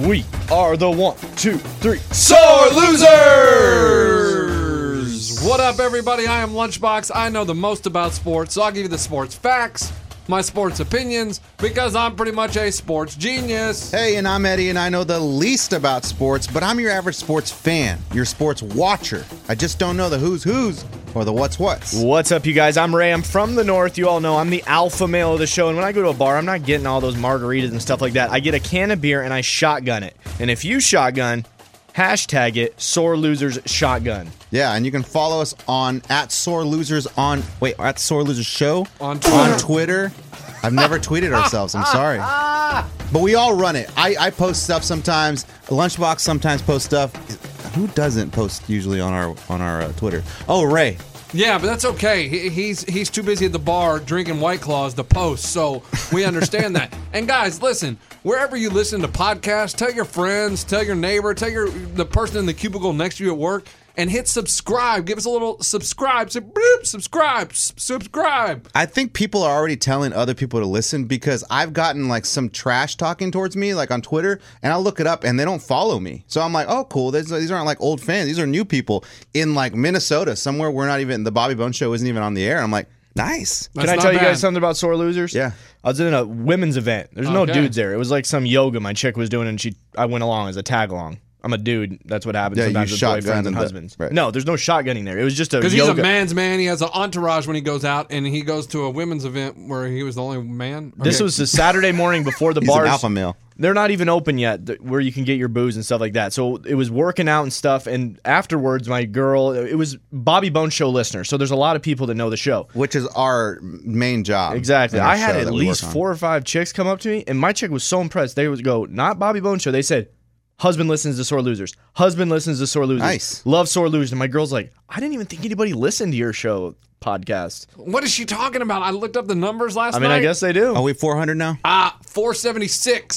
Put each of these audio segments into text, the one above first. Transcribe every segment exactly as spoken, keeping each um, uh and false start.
We are the one, two, three, Sore Losers! What up, everybody? I am Lunchbox. I know the most about sports, so I'll give you the sports facts, my sports opinions, because I'm pretty much a sports genius. Hey, and I'm Eddie, and I know the least about sports, but I'm your average sports fan, your sports watcher. I just don't know the who's who's or the what's what's. What's up, you guys? I'm Ray. I'm from the north. You all know I'm the alpha male of the show, and when I go to a bar, I'm not getting all those margaritas and stuff like that. I get a can of beer, and I shotgun it. And if you shotgun, hashtag it Sore Losers Shotgun. Yeah, and you can follow us on at Sore Losers on wait at Sore Losers Show On Twitter. On Twitter. I've never tweeted ourselves. I'm sorry, but we all run it. I, I post stuff sometimes. Lunchbox sometimes posts stuff. Who doesn't post usually on our on our uh, Twitter? Oh, Ray. Yeah, but that's okay. He, he's he's too busy at the bar drinking White Claws to post, so we understand that. And guys, listen, wherever you listen to podcasts, tell your friends, tell your neighbor, tell your the person in the cubicle next to you at work, and hit subscribe. Give us a little subscribe. Say, bloop, subscribe, s- subscribe. I think people are already telling other people to listen because I've gotten like some trash talking towards me, like on Twitter, and I'll look it up and they don't follow me. So I'm like, oh, cool. These, these aren't like old fans. These are new people in like Minnesota, somewhere we're not even, the Bobby Bones Show isn't even on the air. I'm like, nice. That's Can I not tell you bad. guys something about Sore Losers? Yeah. I was in a women's event. There's no Okay. dudes there. It was like some yoga my chick was doing, and she I went along as a tag along. I'm a dude. That's what happens Yeah, you sometimes with shotgun boyfriends and the- husbands. right. No, there's no shotgunning there. It was just a Because he's yoga. a man's man. He has an entourage when he goes out, and he goes to a women's event where he was the only man. This Okay. was a Saturday morning before the He's bars. an alpha male. They're not even open yet, th- where you can get your booze and stuff like that. So it was working out and stuff. And afterwards, my girl, it was Bobby Bones Show listener. So there's a lot of people that know the show. Which is our main job. Exactly. in our I had show at that we least work on. four or five chicks come up to me, and my chick was so impressed. They would go, not Bobby Bones Show. They said, husband listens to Sore Losers. Husband listens to Sore Losers. Nice. Love Sore Losers. And my girl's like, I didn't even think anybody listened to your show podcast. What is she talking about? I looked up the numbers last I mean, night. I guess they do. Are we four hundred now? Ah, four seventy-six.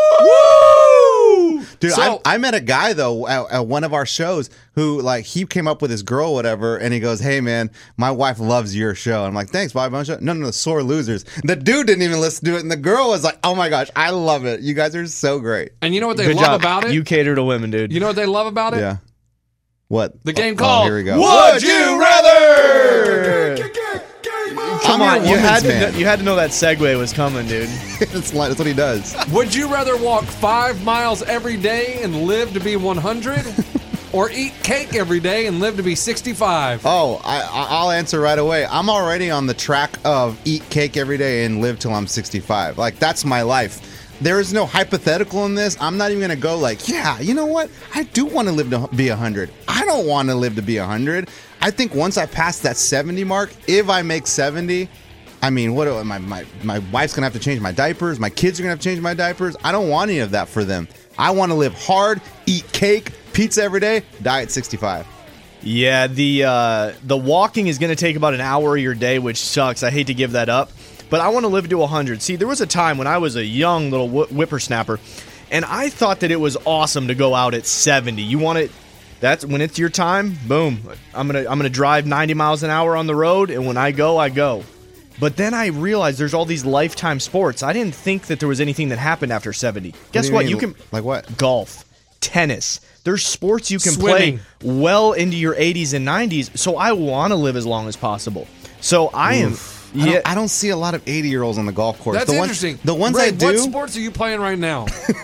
Woo! Dude, So- I, I met a guy though at, at one of our shows who like he came up with his girl, whatever, and he goes, "Hey man, my wife loves your show." I'm like, "Thanks, Bobby Bones Show." No, no, no, Sore Losers. The dude didn't even listen to it, and the girl was like, "Oh my gosh, I love it. You guys are so great." And you know what they Good love job. about it? You cater to women, dude. You know what they love about it? Yeah. What? The game Oh, called here we go. Would You Rather? Come I'm on, your you had, woman's to, man. kn- you had to know that segue was coming, dude. that's, like, that's what he does. Would you rather walk five miles every day and live to be one hundred? Or eat cake every day and live to be sixty-five? Oh, I, I- I'll answer right away. I'm already on the track of eat cake every day and live till I'm sixty-five. Like, that's my life. There is no hypothetical in this. I'm not even going to go like, yeah, you know what? I do want to live to be one hundred. I don't want to live to be one hundred. I think once I pass that seventy mark, if I make seventy, I mean, what? do- My, my, my wife's going to have to change my diapers. My kids are going to have to change my diapers. I don't want any of that for them. I want to live hard, eat cake, pizza every day, die at sixty-five. Yeah, the uh, the walking is going to take about an hour of your day, which sucks. I hate to give that up, but I want to live to one hundred. See, there was a time when I was a young little wh- whippersnapper, and I thought that it was awesome to go out at seventy. You want it? That's when it's your time. Boom! I'm gonna I'm gonna drive ninety miles an hour on the road, and when I go, I go. But then I realized there's all these lifetime sports. I didn't think that there was anything that happened after seventy. Guess do what? mean? You can Like what? golf, tennis. There's sports you can Swimming. play well into your eighties and nineties. So I want to live as long as possible. So I am. I, Yeah, don't, I don't see a lot of eighty-year-olds on the golf course. That's the interesting. Ones, the ones Ray, I do. What sports are you playing right now?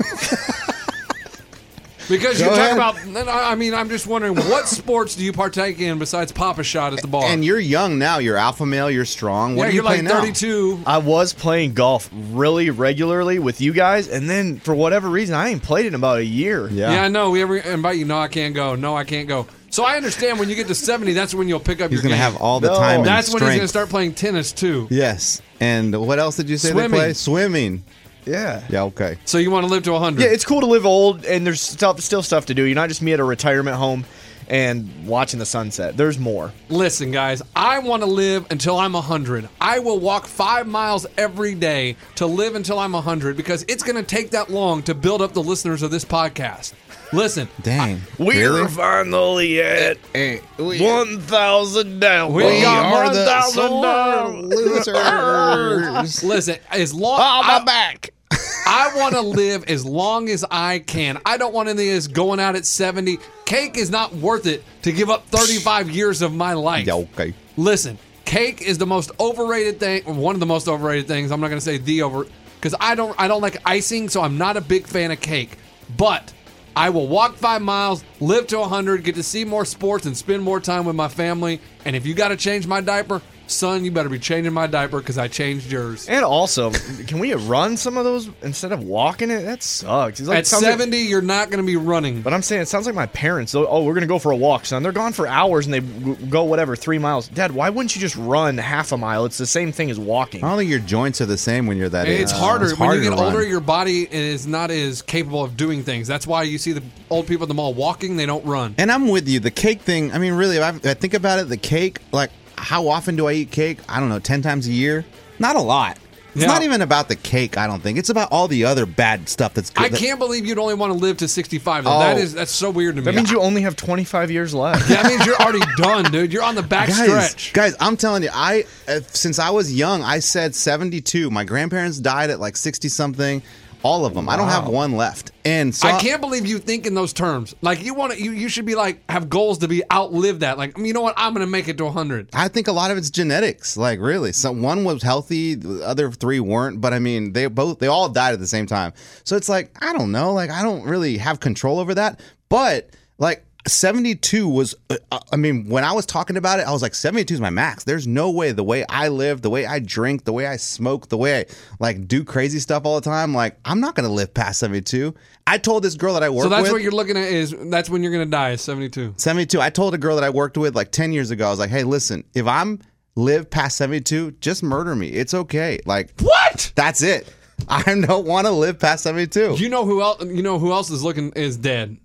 Because you Go talk ahead. about, I mean, I'm just wondering, what sports do you partake in besides Papa Shot at the bar? and you're young now. You're alpha male. You're strong. What yeah, are you you're like playing now? thirty-two. I was playing golf really regularly with you guys, and then for whatever reason, I ain't played it in about a year. Yeah. Yeah, I know. We ever invite you. No, I can't go. No, I can't go. So I understand when you get to seventy, that's when you'll pick up He's your gonna game. have all the No. time. And That's when he's strength. going to start playing tennis too. Yes. And what else did you say Swimming. they play? Swimming. Yeah. Yeah. Okay. So you want to live to one hundred? Yeah, it's cool to live old, and there's stuff, still stuff to do. You're not just me at a retirement home and watching the sunset. There's more. Listen, guys, I want to live until I'm one hundred. I will walk five miles every day to live until I'm one hundred because it's going to take that long to build up the listeners of this podcast. Listen, Dang. We're Really? finally at Hey, we, one thousand down. We we got are one the thousand sore down. losers. listen, as long Oh, my I- back. I want to live as long as I can. I don't want any of this going out at seventy. Cake is not worth it to give up thirty-five years of my life. Yeah, okay. Listen, cake is the most overrated thing, or one of the most overrated things. I'm not going to say the over, because I don't, I don't like icing, so I'm not a big fan of cake. But I will walk five miles, live to one hundred, get to see more sports, and spend more time with my family. And if you got to change my diaper, son, you better be changing my diaper because I changed yours. And also, can we run some of those instead of walking it? That sucks. It's like, At sounds like- seventy, you're not going to be running. but I'm saying it sounds like my parents. Oh, we're gonna go for a walk, son. They're gone for hours and they w- go whatever three miles. Dad, why wouldn't you just run half a mile? It's the same thing as walking. I don't think your joints are the same when you're that age. It's harder. It's when you harder get to older, run. your body is not as capable of doing things. That's why you see the old people at the mall walking, they don't run. And I'm with you. The cake thing, I mean, really, if I, I think about it, the cake, like, how often do I eat cake? I don't know, ten times a year? Not a lot. It's Yeah. not even about the cake, I don't think. It's about all the other bad stuff that's good. I can't believe you'd only want to live to sixty-five. Though. Oh. That is that's so weird to me. That means you only have twenty-five years left. That means you're already done, dude. You're on the back Guys, stretch. guys, I'm telling you, I uh, since I was young, I said seventy-two. My grandparents died at like sixty something. All of them. I don't have one left. And so I can't believe you think in those terms. Like you want to, you, you should be like have goals to be outlive that. Like you know what, I'm going to make it to one hundred. I think a lot of it's genetics. Like really, so one was healthy, the other three weren't. But I mean, they both they all died at the same time. So it's like I don't know. Like I don't really have control over that. But like seventy-two was. Uh, I mean, when I was talking about it, I was like seventy-two is my max. There's no way. The way I live, the way I drink, the way I smoke, the way I like do crazy stuff all the time. Like I'm not gonna live past seventy-two. I told this girl that I work So that's with. what you're looking at is that's when you're going to die is seventy-two. seventy-two. I told a girl that I worked with like ten years ago, I was like, hey, listen, if I'm live past seventy-two, just murder me. It's okay. Like, What? that's it. I don't want to live past seventy-two. You know who else? You know who else is looking is dead.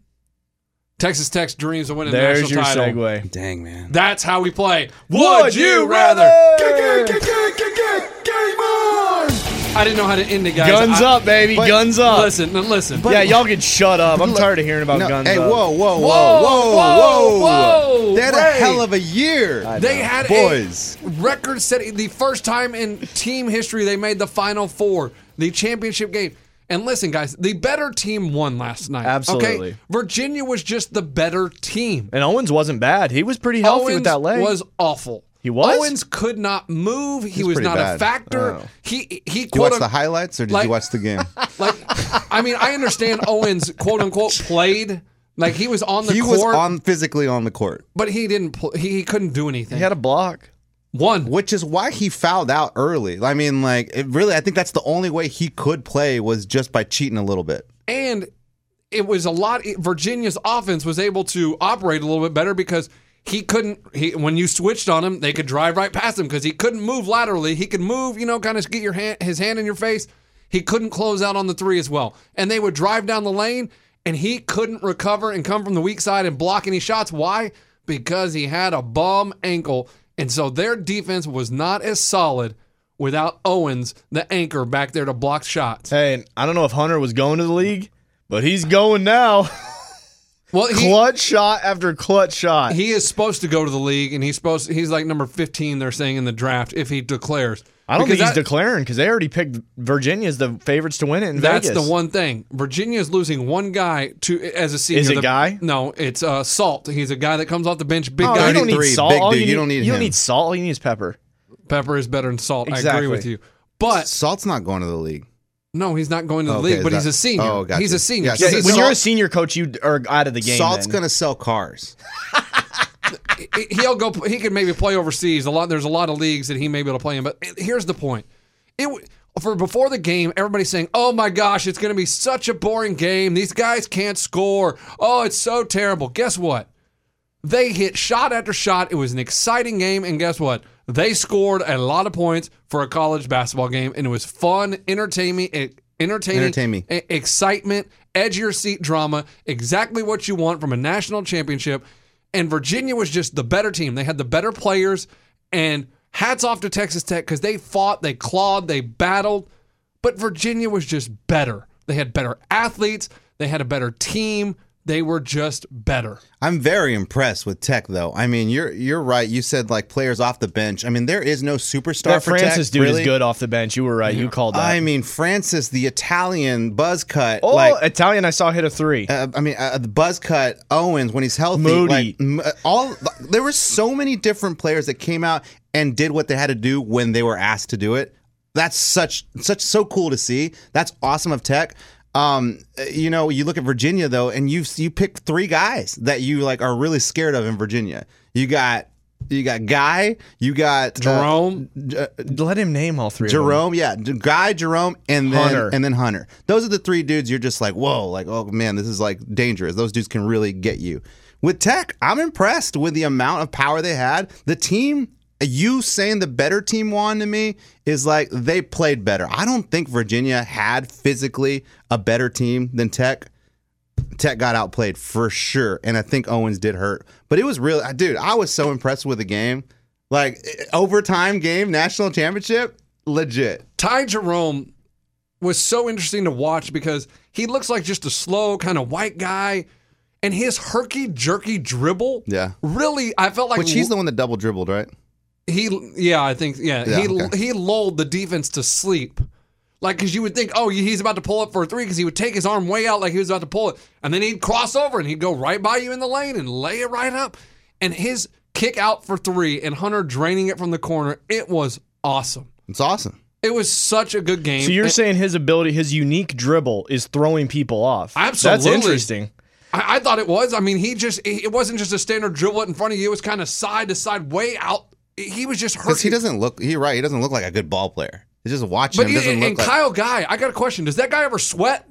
Texas Tech's dreams of winning the There's national your title. segue. Dang, man. That's how we play. Would you rather? I didn't know how to end it, guys. Guns I- up, baby. but- Guns up. Listen, no, listen. yeah, y'all can shut up. I'm Look- tired of hearing about No, guns hey, up. whoa, whoa, whoa, Whoa, whoa, whoa, whoa, whoa, They had a Ray. hell of a year. They had Boys. a record setting, the first time in team history they made the Final Four, the championship game. And listen, guys, the better team won last night. Absolutely. Okay? Virginia was just the better team. And Owens wasn't bad. He was pretty healthy Owens with that leg. was awful. He was? Owens could not move. He He's was pretty not a bad. factor. Oh. He he Did you watch quote the highlights or did like- you watch the game? like I mean I understand Owens quote unquote played like he was on the He court, was on physically on the court, but he didn't. Pl- he, he couldn't do anything. he had a block. One. which is why he fouled out early. I mean, like, it really, I think that's the only way he could play was just by cheating a little bit. And it was a lot. Virginia's offense was able to operate a little bit better because he couldn't. He when you switched on him, they could drive right past him because he couldn't move laterally. He could move, you know, kind of get your hand, his hand in your face. He couldn't close out on the three as well. And they would drive down the lane, and he couldn't recover and come from the weak side and block any shots. Why? Because he had a bum ankle, and so their defense was not as solid without Owens, the anchor, back there to block shots. Hey, I don't know if Hunter was going to the league, but he's going now. Well, he, Clutch shot after clutch shot. He is supposed to go to the league, and he's supposed to, he's like number fifteen. They're saying in the draft if he declares. I don't Because think he's that- declaring because they already picked Virginia as the favorites to win it in That's Vegas. the one thing. Virginia is losing one guy to as a senior. Is it The- guy? No, it's uh, Salt. He's a guy that comes off the bench. Big Oh, guy. you don't need thirty-three, salt. big All dude. you You don't need You don't him. need salt. All you need is pepper. Pepper is better than Salt. I Exactly. agree with you. But Salt's not going to the league. no, he's not going to the Okay, league. But is he's a that- senior. oh, gotcha. He's a senior. Yeah, So Yeah, he's- when Salt- you're a senior coach, you are out of the game. Salt's then. going to sell cars. he'll go. He could maybe play overseas. A lot. There's a lot of leagues that he may be able to play in. But here's the point. It w- for before the game, everybody's saying, "Oh my gosh, it's going to be such a boring game. These guys can't score. Oh, it's so terrible." Guess what? They hit shot after shot. It was an exciting game, and guess what? They scored a lot of points for a college basketball game, and it was fun, entertaining, entertaining, Entertain me. e- excitement, edge of your seat drama. Exactly what you want from a national championship. And Virginia was just the better team. They had the better players, and hats off to Texas Tech because they fought, they clawed, they battled. But Virginia was just better. They had better athletes. They had a better team. They were just better. I'm very impressed with Tech, though. I mean, you're you're right. You said like players off the bench. I mean, there is no superstar That for Francis Tech, dude really. is good off the bench. You were right. You called that. I mean, Francis, the Italian buzz cut. oh, like, Italian, I saw hit a three. uh, I mean, uh, the buzz cut Owens when he's healthy. Moody. Like, m- all there were so many different players that came out and did what they had to do when they were asked to do it. That's such such so cool to see. That's awesome of Tech. Um, you know, you look at Virginia though, and you you pick three guys that you like are really scared of in Virginia. You got you got Guy, you got uh, Jerome. uh, Let him name all three. Jerome, yeah, Guy, Jerome, and then Hunter. and then Hunter. Those are the three dudes. You're just like, whoa, like, oh man, this is like dangerous. Those dudes can really get you. With Tech, I'm impressed with the amount of power they had. The team. You saying the better team won to me is like they played better. I don't think Virginia had physically a better team than Tech. Tech got outplayed for sure, and I think Owens did hurt. But it was really, dude, I was so impressed with the game. Like, overtime game, national championship, legit. Ty Jerome was so interesting to watch because he looks like just a slow kind of white guy, and his herky-jerky dribble, Yeah. really, I felt like... Which he's the one that double dribbled, right? He, yeah, I think, yeah, Yeah, he okay. he lulled the defense to sleep, like because you would think, oh, he's about to pull up for a three because he would take his arm way out like he was about to pull it, and then he'd cross over and he'd go right by you in the lane and lay it right up, and his kick out for three and Hunter draining it from the corner, it was awesome. It's awesome. It was such a good game. So you're And saying his ability, his unique dribble, is throwing people off? Absolutely. That's interesting. I, I thought it was. I mean, he just it wasn't just a standard dribble it in front of you. It was kind of side to side, way out. He was just hurt. Because he doesn't look, you're right, he doesn't look like a good ball player. He's just watching But him. he, Doesn't and, look and like, Kyle Guy, I got a question. Does that guy ever sweat?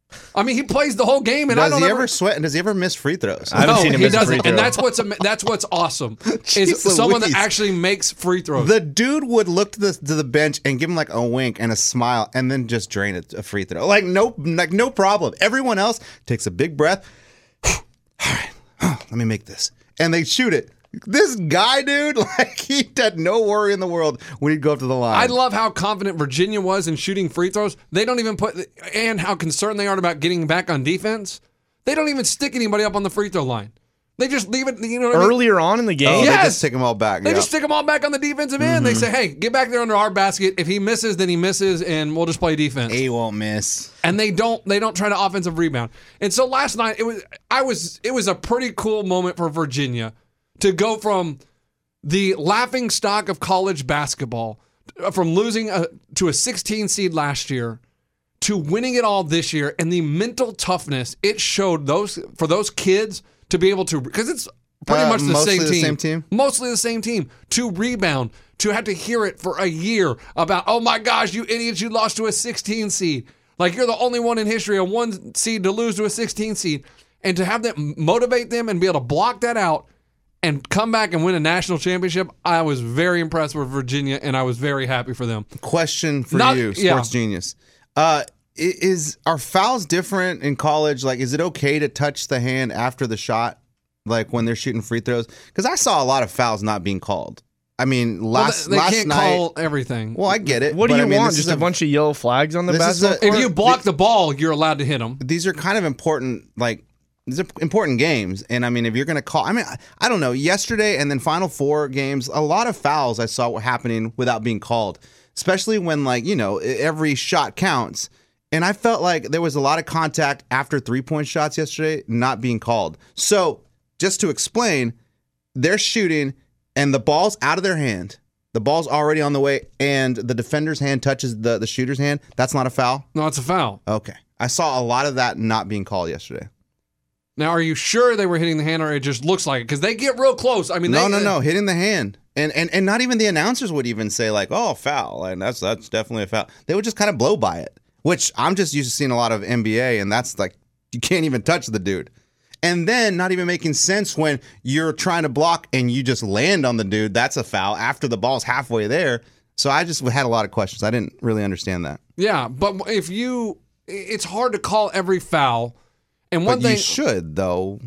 I mean, he plays the whole game, and I does don't he ever. ever sweat and does he ever miss free throws? I haven't no, seen him he miss a doesn't, free throw. and that's what's am- that's what's awesome. Jeez is someone that Louise. actually makes free throws. The dude would look to the to the bench and give him like a wink and a smile, and then just drain a, a free throw. Like no, like no problem. Everyone else takes a big breath. All right, let me make this, and they shoot it. This guy, dude, like he had no worry in the world when he'd go up to the line. I love how confident Virginia was in shooting free throws. They don't even put, and how concerned they are about getting back on defense. They don't even stick anybody up on the free throw line. They just leave it. You know what I mean? Earlier on in the oh, game, they Yes. just take them all back. They yeah. just stick them all back on the defensive end. They say, "Hey, get back there under our basket. If he misses, then he misses, and we'll just play defense." He won't miss. And they don't. They don't try to offensive rebound. And so last night, it was. I was. It was a pretty cool moment for Virginia to go from the laughing stock of college basketball, from losing a, to a sixteen seed last year, to winning it all this year, and the mental toughness it showed those for those kids to be able to, because it's pretty Uh, much the mostly same the team, same team? mostly the same team, to rebound, to have to hear it for a year about, oh my gosh, you idiots, you lost to a sixteen seed. Like you're the only one in history, a one seed to lose to a sixteen seed, and to have that motivate them and be able to block that out and come back and win a national championship, I was very impressed with Virginia, and I was very happy for them. Question for Not- you, yeah. Sports Genius. Uh, i- is are fouls different in college? Like, is it okay to touch the hand after the shot, like when they're shooting free throws? Because I saw a lot of fouls not being called. I mean, last well, they last can't night. call everything. Well, I get it. what do but you I mean, want? this Just is a, bunch of yellow flags on the this is basketball a- if court? you block the ball, you're allowed to hit them. These are kind of important, like these are important games. And I mean, if you're going to call, I mean, I, I don't know. Yesterday and then Final Four games, a lot of fouls I saw were happening without being called, especially when like you know every shot counts. And I felt like there was a lot of contact after three point shots yesterday not being called. So just to explain, they're shooting and the ball's out of their hand. The ball's already on the way, and the defender's hand touches the, the shooter's hand. That's not a foul? No, it's a foul. Okay. I saw a lot of that not being called yesterday. Now, are you sure they were hitting the hand, or it just looks like it? Because they get real close. I mean, No, they, no, no. Hitting the hand. And, and and not even the announcers would even say, like, oh, foul. And that's that's definitely a foul. They would just kind of blow by it, which I'm just used to seeing a lot of N B A, and that's like, you can't even touch the dude. And then not even making sense when you're trying to block and you just land on the dude. That's a foul after the ball's halfway there. So I just had a lot of questions. I didn't really understand that. Yeah, but if you, it's hard to call every foul. And one But thing, you should, though.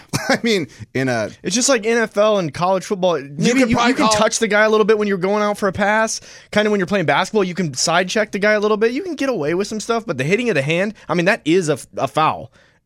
I mean, in a It's just like N F L and college football. Maybe you, could you, probably can call- touch the guy a little bit when you're going out for a pass. Kind of when you're playing basketball, you can side check the guy a little bit. You can get away with some stuff, but the hitting of the hand, I mean, that is a, a foul.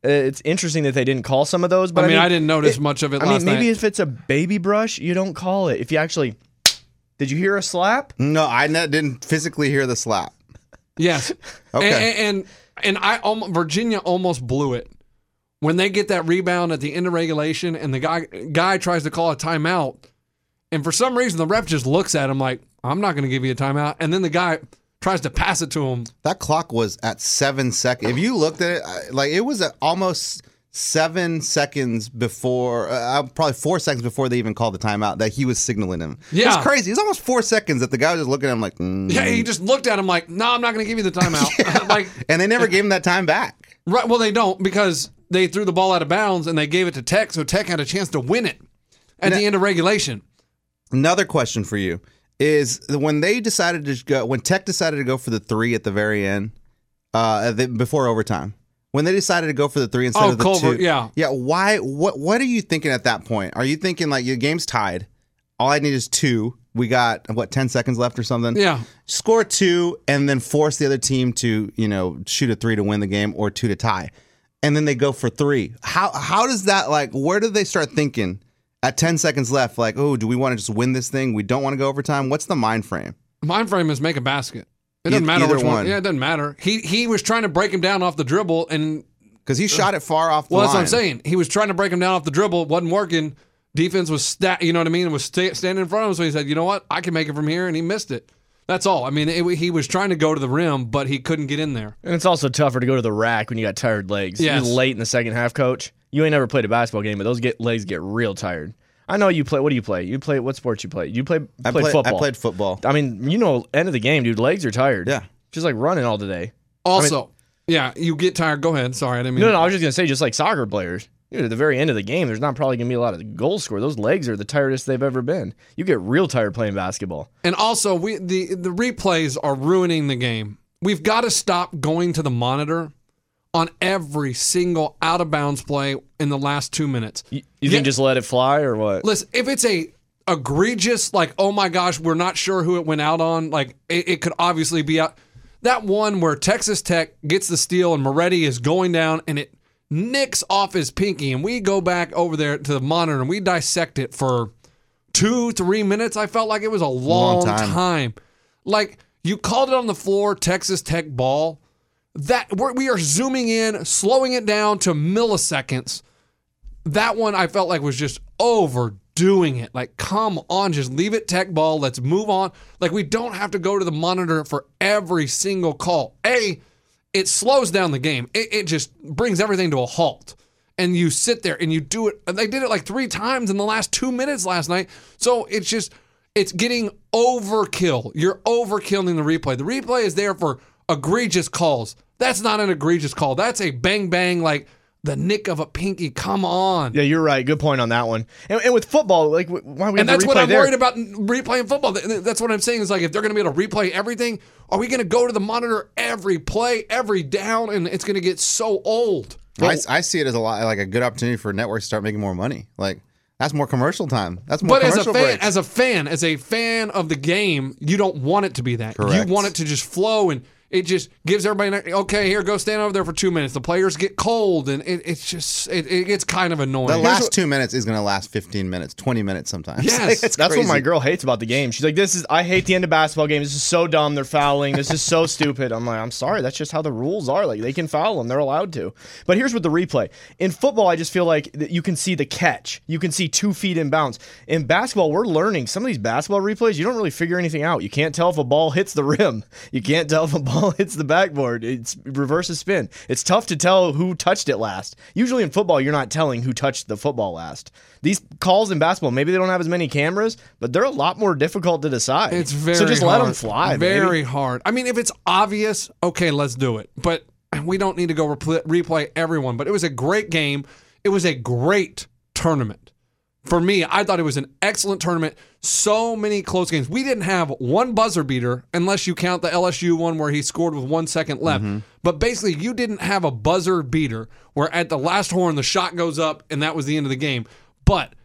It's interesting that they didn't call some of those. But I mean, I, mean, I didn't notice it, much of it I last mean, maybe night. if it's a baby brush, you don't call it. If you actually, did you hear a slap? No, I ne- didn't physically hear the slap. Yes. Okay. And and, and I almo- Virginia almost blew it when they get that rebound at the end of regulation, and the guy guy tries to call a timeout, and for some reason the ref just looks at him like, "I'm not going to give you a timeout," and then the guy tries to pass it to him. That clock was at seven seconds. If you looked at it, I- like it was at almost seven seconds before, uh, probably four seconds before they even called the timeout that he was signaling him. Yeah. It's crazy. It's almost four seconds that the guy was just looking at him like, mm. Yeah, he just looked at him like, "No, I'm not going to give you the timeout." like, and they never gave him that time back. right? Well, they don't because they threw the ball out of bounds and they gave it to Tech, so Tech had a chance to win it at Now- the end of regulation. Another question for you is when they decided to go, when Tech decided to go for the three at the very end, uh, the, before overtime, when they decided to go for the three instead Oh, of the Culver, two, yeah. yeah. Why? What? What are you thinking at that point? Are you thinking like your game's tied? All I need is two. We got what ten seconds left or something. Yeah. Score two and then force the other team to you know shoot a three to win the game or two to tie, and then they go for three. How how does that like? Where do they start thinking? At ten seconds left, like, oh, do we want to just win this thing? We don't want to go overtime. What's the mind frame? Mind frame is make a basket. It doesn't E- matter either which one. one. Yeah, it doesn't matter. He he was trying to break him down off the dribble, and Because he shot it far off the well, line. that's what I'm saying. He was trying to break him down off the dribble. It wasn't working. Defense was sta- you know what I mean? It was sta- standing in front of him. So he said, you know what? I can make it from here, and he missed it. That's all. I mean, it, he was trying to go to the rim, but he couldn't get in there. And it's also tougher to go to the rack when you got tired legs. Yes. You're late in the second half, coach. You ain't never played a basketball game, but those get legs get real tired. I know you play. What do you play? You play what sports you play? You play I played played, football. I played football. I mean, you know, end of the game, dude. Legs are tired. Yeah. just like running all the day. Also, yeah, you get tired. Go ahead. Sorry, I didn't mean. No, no, I was just gonna say, just like soccer players, you know, at the very end of the game, there's not probably gonna be a lot of goals scored. Those legs are the tiredest they've ever been. You get real tired playing basketball. And also, we the the replays are ruining the game. We've got to stop going to the monitor on every single out of bounds play in the last two minutes. You, you Yeah. think just let it fly or what? Listen, if it's a egregious, like, oh my gosh, we're not sure who it went out on, like, it, it could obviously be out. That one where Texas Tech gets the steal and Moretti is going down and it nicks off his pinky, and we go back over there to the monitor and we dissect it for two, three minutes. I felt like it was a long, Long time. time. Like, you called it on the floor, Texas Tech ball. That we're, we are zooming in, slowing it down to milliseconds. That one I felt like was just overdoing it. Like, come on, just leave it Tech ball. Let's move on. Like, we don't have to go to the monitor for every single call. A, it slows down the game. It, it just brings everything to a halt. And you sit there and you do it. And they did it like three times in the last two minutes last night. So it's just, it's getting overkill. You're overkilling the replay. The replay is there for egregious calls. That's not an egregious call. That's a bang bang, like the nick of a pinky. Come on. Yeah, you're right. Good point on that one. And, and with football, like, why we have And the that's what replay I'm there? worried about replaying football. Th- That's what I'm saying is, like, if they're going to be able to replay everything, are we going to go to the monitor every play, every down, and it's going to get so old? I, I see it as a lot like a good opportunity for networks to start making more money. Like that's more commercial time. That's more But as a commercial fan, breaks. as a fan, as a fan of the game, you don't want it to be that. Correct. You want it to just flow, and it just gives everybody, an, okay, here, go stand over there for two minutes. The players get cold, and it, it's just, it, it gets kind of annoying. the Here's last what- two minutes is going to last fifteen minutes, twenty minutes sometimes. Yes. Like, it's That's crazy. what my girl hates about the game. She's like, "This is I hate the end of basketball games. This is so dumb. They're fouling. This is so stupid." I'm like, "I'm sorry. That's just how the rules are. Like, they can foul them. They're allowed to." But here's what the replay in football. I just feel like that you can see the catch. You can see two feet in bounds. In basketball, we're learning some of these basketball replays. You don't really figure anything out. You can't tell if a ball hits the rim. You can't tell if a ball hits the backboard. It's reverses spin. It's tough to tell who touched it last. Usually in football, you're not telling who touched the football last. These calls in basketball, maybe they don't have as many cameras, but they're a lot more difficult to decide. It's very so just hard. let them fly. Very baby. hard. I mean, if it's obvious, okay, let's do it. But we don't need to go repl- replay everyone. But it was a great game. It was a great tournament. For me, I thought it was an excellent tournament. So many close games. We didn't have one buzzer beater, unless you count the L S U one where he scored with one second left. But basically, you didn't have a buzzer beater where at the last horn, the shot goes up, and that was the end of the game. But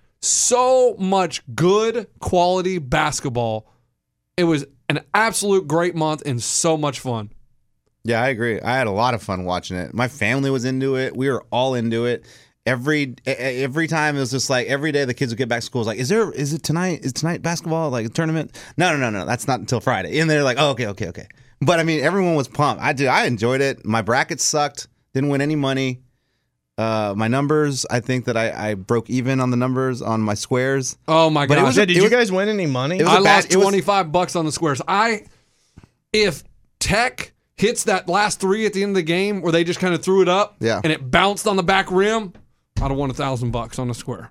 so much good quality basketball. It was an absolute great month and so much fun. Yeah, I agree. I had a lot of fun watching it. My family was into it. We were all into it. Every every time it was just like every day the kids would get back to school. It was like, is there is it tonight? Is tonight basketball like a tournament? No, no, no, no. That's not until Friday. And they're like, oh, okay, okay, okay. But I mean, everyone was pumped. I did. I enjoyed it. My bracket sucked. Didn't win any money. Uh, my numbers, I think that I, I broke even on the numbers on my squares. Oh my But it god! was Yeah, a- did it you was- guys win any money? it was I a bad- lost it was- twenty-five bucks on the squares. I if Tech hits that last three at the end of the game where they just kind of threw it up, Yeah. and it bounced on the back rim, I'd have won a thousand bucks on the square.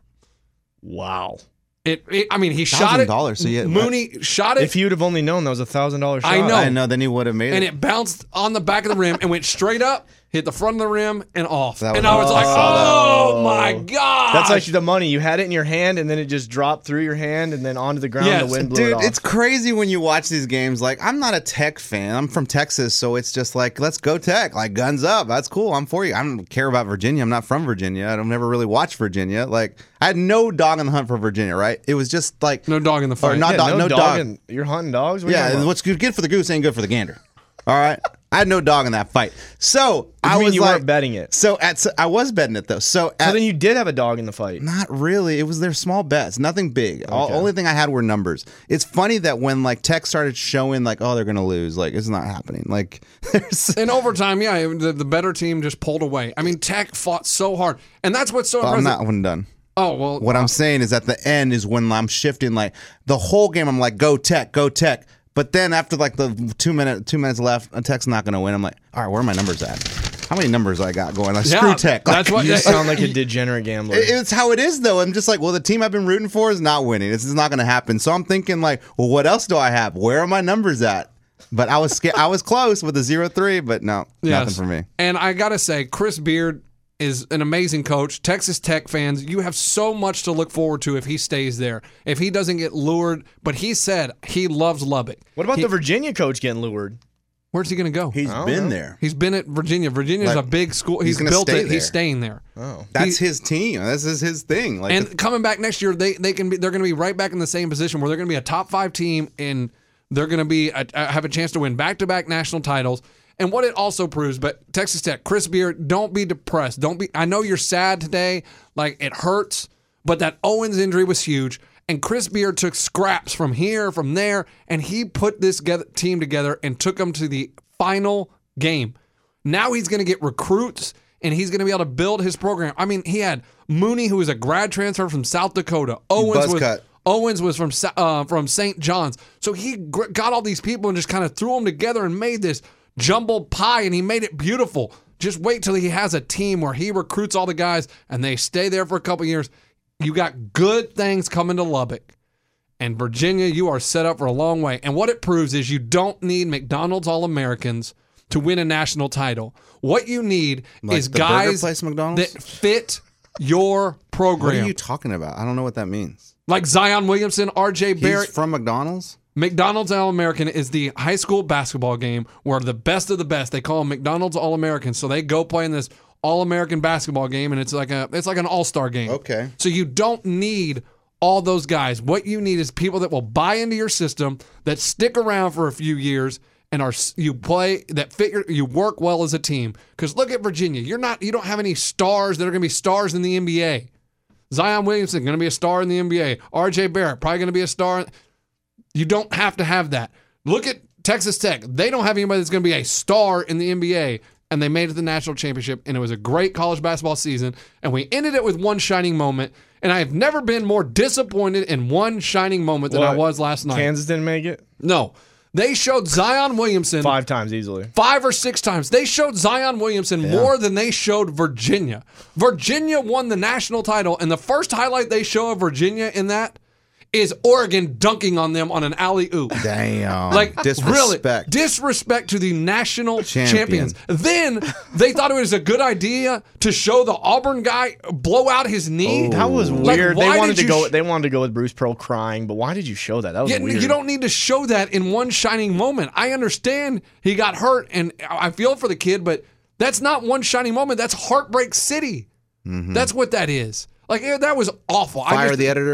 Wow. It, it I mean, he shot it. $one,000, so yeah, Mooney shot it, If you'd have only known that was a thousand dollar shot. I know. I know. Then he would have made and it. it bounced on the back of the rim and went straight up, hit the front of the rim, and off. That was- and I was oh, like, I saw oh my god! That's like the money. You had it in your hand, and then it just dropped through your hand, and then onto the ground. Yes. The wind blew it Dude, off. it's crazy when you watch these games. Like, I'm not a Tech fan. I'm from Texas, so it's just like, let's go Tech. Like, guns up. That's cool. I'm for you. I don't care about Virginia. I'm not from Virginia. I don't never really watch Virginia. Like, I had no dog in the hunt for Virginia, right? It was just like, no dog in the or fight. not Yeah, dog, no, no dog. dog. and- you're hunting dogs. What are you talking Yeah, about? what's good, good for the goose ain't good for the gander. All right, I had no dog in that fight. So You I mean was you like, weren't betting it? So at so I was betting it though. So So at, then you did have a dog in the fight. not really. It was their small bets, nothing big. All, Okay. only thing I had were numbers. It's funny that when like Tech started showing like, oh, they're gonna lose, like it's not happening. Like there's In overtime, yeah, the, the better team just pulled away. I mean, Tech fought so hard, and that's what's so I'm impressive. not one done. Oh well, What I'm saying is at the end is when I'm shifting. Like the whole game, I'm like, go Tech, go Tech. But then after like the two minute two minutes left, a Tech's not gonna win. I'm like, all right, where are my numbers at? How many numbers I got going? Like Yeah, screw Tech. Like, that's what- You Yeah, sound like a degenerate gambler. It- It's how it is, though. I'm just like, well, the team I've been rooting for is not winning. This is not going to happen. So I'm thinking, like, well, what else do I have? Where are my numbers at? But I was scared. I was close with a zero three, but no, Yes. nothing for me. And I gotta say, Chris Beard is an amazing coach. Texas Tech fans, you have so much to look forward to if he stays there. If he doesn't get lured, but he said he loves Lubbock. What about He- the Virginia coach getting lured? Where's he going to go? He's don't been know. there. He's been at Virginia. Virginia's Like, a big school. he's He's, gonna built stay it. there. He's staying there. Oh. That's He- his team. This is his thing. Like, And coming back next year, they they can be they're going to be right back in the same position where they're going to be a top five team and they're going to be a, a- have a chance to win back to back national titles. And what it also proves, but Texas Tech, Chris Beard, don't be depressed. Don't be. I know you're sad today, like it hurts, but that Owens injury was huge. And Chris Beard took scraps from here, from there, and he put this get- team together and took them to the final game. Now he's going to get recruits and he's going to be able to build his program. I mean, he had Mooney, who was a grad transfer from South Dakota. Owens was Buzzcut. Owens was from Sa- uh, from Saint John's. So he gr- got all these people and just kind of threw them together and made this jumbled pie, and he made it beautiful. Just wait till he has a team where he recruits all the guys and they stay there for a couple years. You got good things coming to Lubbock. And Virginia, you are set up for a long way. And what it proves is you don't need McDonald's All-Americans to win a national title. What you need Like is the burger guys place McDonald's? that fit your program. what are you talking about? I don't know what that means. Like Zion Williamson, R J He's Barrett. from McDonald's? McDonald's All-American is the high school basketball game where the best of the best, they call them McDonald's All-Americans. So they go play in this All-American basketball game, and it's like a it's like an all-star game. Okay. So you don't need all those guys. What you need is people that will buy into your system, that stick around for a few years, and are you play that fit your, you work well as a team. Because look at Virginia, you're not you don't have any stars that are going to be stars in the N B A. Zion Williamson going to be a star in the N B A. R J Barrett probably going to be a star. You don't have to have that. Look at Texas Tech. They don't have anybody that's going to be a star in the N B A, and they made it to the national championship, and it was a great college basketball season, and we ended it with one shining moment, and I have never been more disappointed in one shining moment than I What? was last night. Kansas didn't make it No. They showed Zion Williamson five times easily. five or six times. They showed Zion Williamson more than they showed Virginia. Virginia won the national title, and the first highlight they show of Virginia in that is Oregon dunking on them on an alley-oop. Damn. Like, disrespect. really, disrespect to the national Champion. champions. Then they thought it was a good idea to show the Auburn guy blow out his knee. That was Like, weird. why they wanted did to you go. sh- they wanted to go with Bruce Pearl crying, but why did you show that? That was Yeah, weird. you don't need to show that in one shining moment. I understand he got hurt, and I feel for the kid, but that's not one shining moment. That's Heartbreak City. That's what that is. Like, yeah, that was awful. I Fire just, the editor?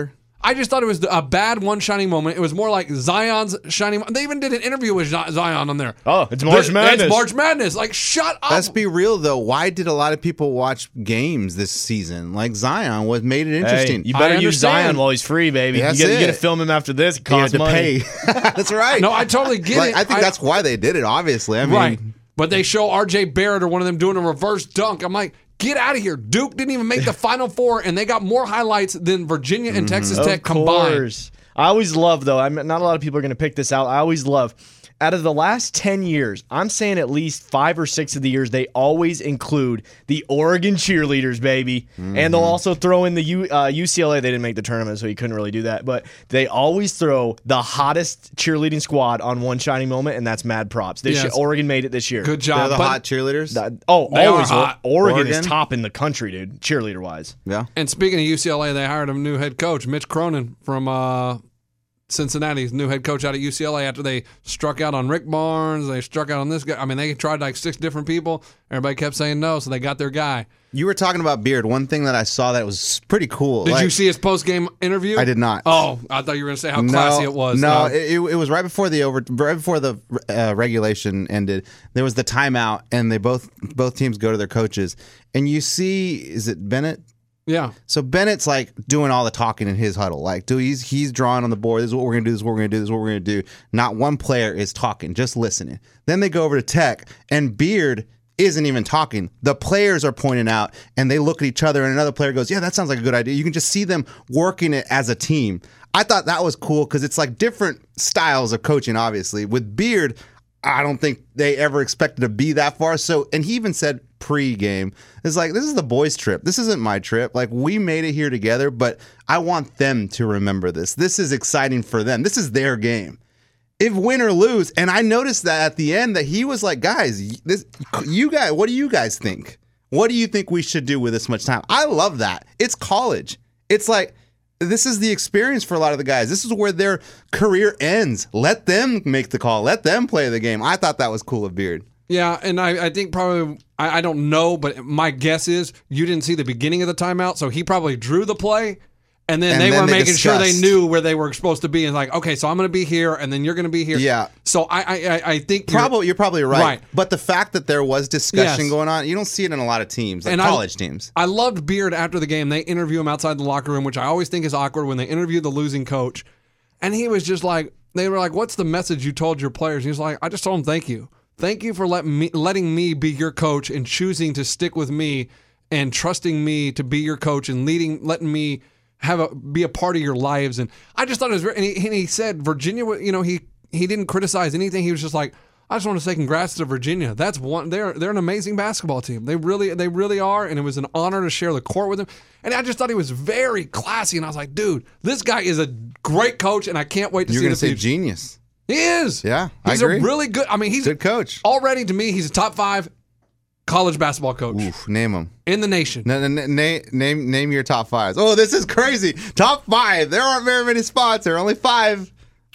I just thought it was a bad one shining moment. It was more like Zion's shining moment. They even did an interview with Zion on there. Oh, it's March The- Madness. It's March Madness. Like, shut up. Let's be real though. Why did a lot of people watch games this season? Like Zion was made it interesting. Hey, you better I use understand. Zion while he's free, baby. That's you, gotta, you it. gotta film him after this. It You had costs to money. pay. That's right. No, I totally get Like, it. I think that's why they did it. Obviously, I mean, right. But they show R J Barrett or one of them doing a reverse dunk. I'm like, get out of here. Duke didn't even make the Final Four, and they got more highlights than Virginia and Texas Tech Of combined. course. I always love, though, I'm not a lot of people are going to pick this out. I always love, out of the last ten years, I'm saying at least five or six of the years, they always include the Oregon cheerleaders, baby. Mm-hmm. And they'll also throw in the U, uh, U C L A. They didn't make the tournament, so you couldn't really do that. But they always throw the hottest cheerleading squad on one shining moment, and that's mad props. This Yes. year, Oregon made it this year. Good they're job. the But- hot cheerleaders. That- oh, They are always. hot. Oregon, Oregon? is top in the country, dude, cheerleader-wise. Yeah. And speaking of U C L A, they hired a new head coach, Mitch Cronin from uh, Cincinnati's new head coach out at U C L A after they struck out on Rick Barnes. They struck out on this guy. I mean, they tried like six different people. Everybody kept saying no, so they got their guy. You were talking about Beard. One thing that I saw that was pretty cool. Did like- you see his post-game interview? I did not. Oh, I thought you were going to say how classy it was. No, it, it it was right before the over, right before the uh, regulation ended. There was the timeout, and they both both teams go to their coaches, and you see, is it Bennett? Yeah. So Bennett's like doing all the talking in his huddle. Like, dude, he's he's drawing on the board. This is what we're gonna do. This is what we're gonna do. This is what we're gonna do. Not one player is talking, just listening. Then they go over to Tech, and Beard isn't even talking. The players are pointing out, and they look at each other, and another player goes, "Yeah, that sounds like a good idea." You can just see them working it as a team. I thought that was cool because it's like different styles of coaching. Obviously, with Beard, I don't think they ever expected to be that far. So, and he even said pre-game, it's like, this is the boys' trip. This isn't my trip. Like, we made it here together, but I want them to remember this. This is exciting for them. This is their game. If win or lose, and I noticed that at the end that he was like, guys, this, you guys, what do you guys think? What do you think we should do with this much time? I love that. It's college. It's like, this is the experience for a lot of the guys. This is where their career ends. Let them make the call. Let them play the game. I thought that was cool of Beard. Yeah, and I, I think probably, I, I don't know, but my guess is you didn't see the beginning of the timeout, so he probably drew the play, and then And they then were they making sure they discussed. knew where they were supposed to be, and like, okay, so I'm going to be here, and then you're going to be here. Yeah. So I I, I- I think you're- Probably, you're probably right. Right. But the fact that there was discussion Yes. going on, you don't see it in a lot of teams, like And I- college teams. I loved Beard after the game. They interview him outside the locker room, which I always think is awkward when they interview the losing coach. And he was just like, they were like, what's the message you told your players? He was like, I just told them thank you. Thank you for let me, letting me be your coach and choosing to stick with me and trusting me to be your coach and leading, letting me have a be a part of your lives. And I just thought it was very, and he, and he said Virginia, you know, he he didn't criticize anything. He was just like, I just want to say congrats to Virginia. That's one. They're they're an amazing basketball team. They really they really are, and it was an honor to share the court with him. And I just thought he was very classy. And I was like, dude, this guy is a great coach, and I can't wait to You're see going the to say future. genius. He is. Yeah, I he's agree. a really good. I mean, he's Good coach. already to me. He's a top five college basketball coach Oof, name them. in the nation. Name, name, name, name your top fives. Oh, this is crazy. Top five. There aren't very many spots. There are only five.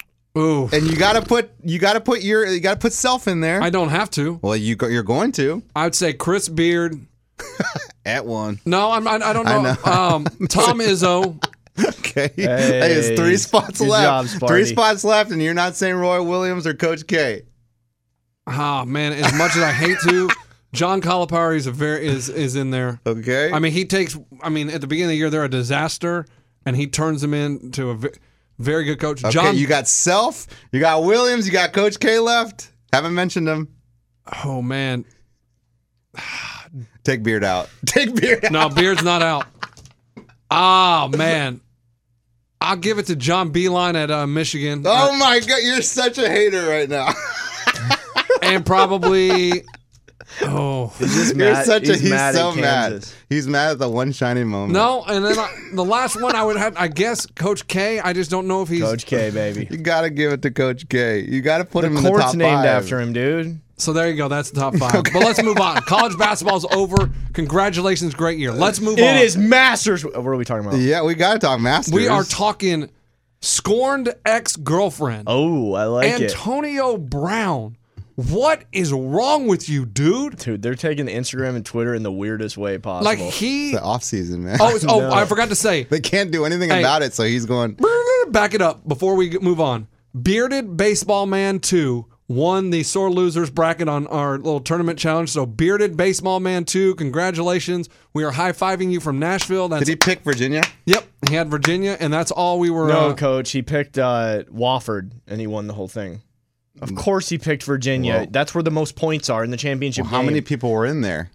Ooh, And you gotta put you gotta put your you gotta put self in there. I don't have to. well, you go, you're going to I would say Chris Beard. at one. No, I'm, I, I don't know. know. Um, Tom Izzo. Okay, hey, it's three spots good left. job, Sparty. Three spots left, and you're not saying Roy Williams or Coach K. Oh man, as much as I hate to, John Calipari is a very is is in there. Okay, I mean, he takes. I mean, at the beginning of the year, they're a disaster, and he turns them into a ve- very good coach. okay, John, you got Self, you got Williams, you got Coach K left. Haven't mentioned them. oh man, Take Beard out. Take Beard out. no, Beard's not out. Oh man, I'll give it to John Beeline at uh, Michigan, Oh my God, you're such a hater right now. and probably. Oh He's just You're mad. such a he's he's mad so at mad. Kansas. He's mad at the one shining moment. no, and then I, the last one I would have, I guess, Coach K. I just don't know if he's. Coach K, baby. You gotta give it to Coach K. You gotta put The him in the court's top named five. after him, dude. So there you go. That's the top five. But let's move on. College basketball's over. Congratulations, great year. Let's move on. It is Masters. What are we talking about? Yeah, we gotta talk Masters. We are talking scorned ex-girlfriend Oh, I like it. Antonio Brown What is wrong with you, dude? Dude, they're taking Instagram and Twitter in the weirdest way possible. Like he. It's the off season, man. Oh, it's, oh, No. I forgot to say. They can't do anything Hey. about it, so he's going. Back it up before we move on. Bearded Baseball Man two won the sore losers bracket on our little tournament challenge. So Bearded Baseball Man two, congratulations. We are high-fiving you from Nashville. That's Did he pick Virginia? Yep, he had Virginia, and that's all we were. no, uh, coach, he picked uh, Wofford, and he won the whole thing. Of course he picked Virginia. Well- That's where the most points are in the championship Well, how game. many people were in there?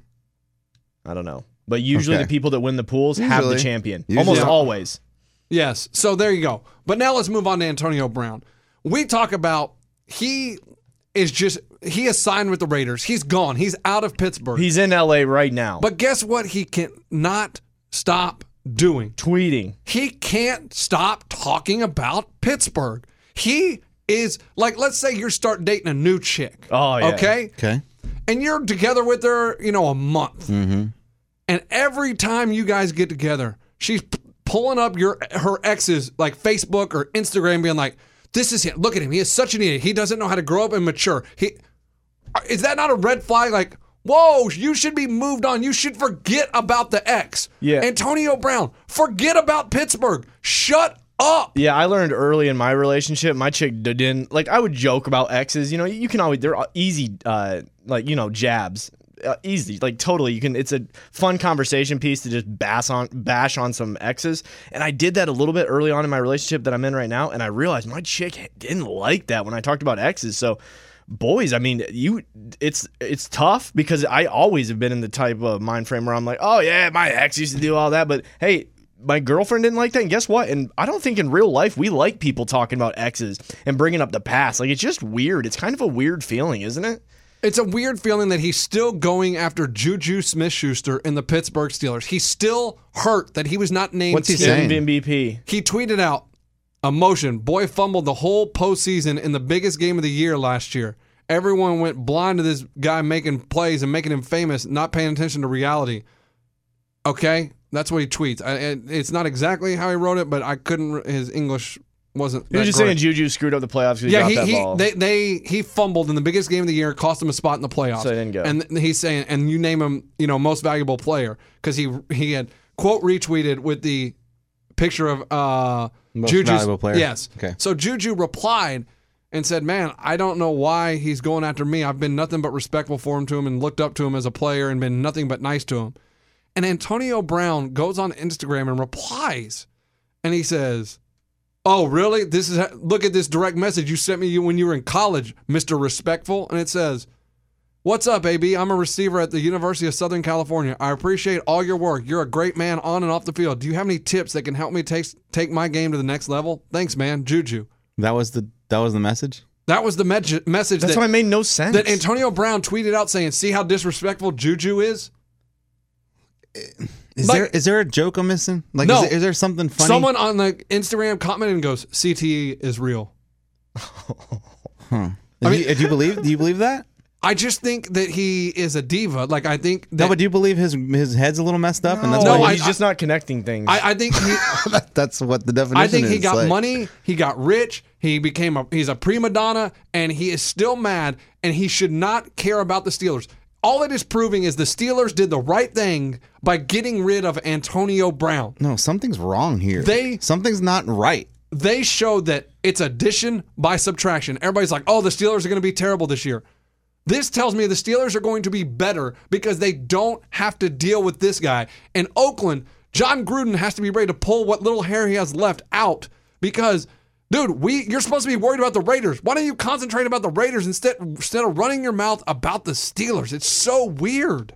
I don't know. But usually Okay. the people that win the pools have the Usually. champion. Usually. Almost Yeah. always. Yes. So there you go. But now let's move on to Antonio Brown. We talk about he is just he is signed with the Raiders. He's gone. He's out of Pittsburgh. He's in L A right now. but guess what? He cannot stop doing. tweeting. He can't stop talking about Pittsburgh. He is like, let's say you're starting dating a new chick. Oh, yeah. Okay. Okay. And you're together with her, you know, a month. Mm-hmm. And every time you guys get together, she's p- pulling up your her ex's like Facebook or Instagram, being like, "This is him. Look at him. He is such an idiot. He doesn't know how to grow up and mature." He is that not a red flag? Like, whoa, you should be moved on. You should forget about the ex. Yeah. Antonio Brown, forget about Pittsburgh. Shut up. Yeah, I learned early in my relationship, my chick didn't, like, I would joke about exes. You know, you can always, they're easy, uh, like, you know, jabs. Uh, easy, like totally. You can. It's a fun conversation piece to just bash on, bash on some exes. And I did that a little bit early on in my relationship that I'm in right now, and I realized my chick didn't like that when I talked about exes. So, boys, I mean, you, it's it's tough because I always have been in the type of mind frame where I'm like, oh yeah, my ex used to do all that, but hey. My girlfriend didn't like that, and guess what? And I don't think in real life we like people talking about exes and bringing up the past. Like, it's just weird. It's kind of a weird feeling, isn't it? It's a weird feeling that he's still going after Juju Smith-Schuster in the Pittsburgh Steelers. He's still hurt that he was not named. What's he Team- saying? M V P. He tweeted out, emotion, boy fumbled the whole postseason in the biggest game of the year last year. Everyone went blind to this guy making plays and making him famous, not paying attention to reality. Okay? That's what he tweets. I, it- it's not exactly how he wrote it, but I couldn't, his English wasn't He was that just great. saying Juju screwed up the playoffs because he Yeah, got he that he ball. they, they he fumbled in the biggest game of the year, cost him a spot in the playoffs. So he didn't go. And th- he's saying, and you name him, you know, most valuable player because he he had quote retweeted with the picture of uh Most Juju's valuable player? Yes. Okay. So Juju replied and said, "Man, I don't know why he's going after me. I've been nothing but respectful for him to him and looked up to him as a player and been nothing but nice to him." And Antonio Brown goes on Instagram and replies, and he says, "Oh, really? This is look at this direct message you sent me when you were in college, Mister Respectful." And it says, "What's up, A B? I'm a receiver at the University of Southern California. I appreciate all your work. You're a great man on and off the field. Do you have any tips that can help me take take my game to the next level? Thanks, man. Juju." That was the that was the message. That was the me- message That's that, why it made no sense. that Antonio Brown tweeted out saying, "See how disrespectful Juju is?" Is Like- there is there a joke I'm missing? Like, No. is, there, is there something funny? Someone on the Instagram commented and goes, "C T E is real." Do mean- you, do you believe? Do you believe that? I just think that he is a diva. Like I think that No, but do you believe his his head's a little messed up, and that's no, No, why I- he's just not connecting things. I, I think he, that's what the definition I think is. he got like, money, he got rich, he became a he's a prima donna, and he is still mad, and he should not care about the Steelers. All it is proving is the Steelers did the right thing by getting rid of Antonio Brown. No, something's wrong here. They- something's not right. They showed that it's addition by subtraction. Everybody's like, "Oh, the Steelers are going to be terrible this year." This tells me the Steelers are going to be better because they don't have to deal with this guy. In Oakland, John Gruden has to be ready to pull what little hair he has left out because, dude, we you're supposed to be worried about the Raiders. Why don't you concentrate about the Raiders instead instead of running your mouth about the Steelers? It's so weird.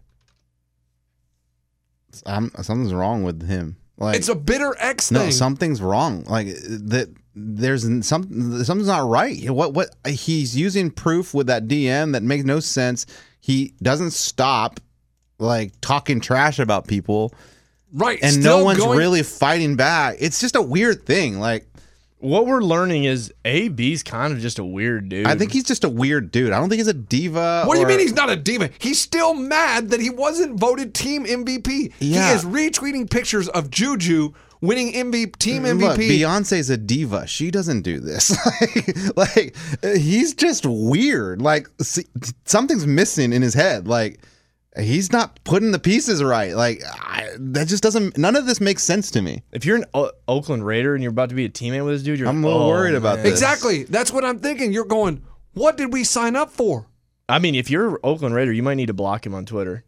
Um, something's wrong with him. Like, It's a bitter X no, thing. something's wrong. Like that. There's some something's not right. What what he's using proof with that D M that makes no sense. He doesn't stop like talking trash about people, right. and still no one's going- really fighting back. It's just a weird thing. Like What we're learning is A B's kind of just a weird dude. I think he's just a weird dude. I don't think he's a diva. What do you or- mean he's not a diva? He's still mad that he wasn't voted team M V P. Yeah. He is retweeting pictures of Juju winning M V P, team M V P. Look, Beyonce's a diva. She doesn't do this. like, like, he's just weird. Like, see, something's missing in his head. Like, he's not putting the pieces right. Like, I, that just doesn't. None of this makes sense to me. If you're an o- Oakland Raider and you're about to be a teammate with this dude, you're I'm a like, little oh, worried about man. this. Exactly. That's what I'm thinking. You're going, what did we sign up for? I mean, if you're an Oakland Raider, you might need to block him on Twitter.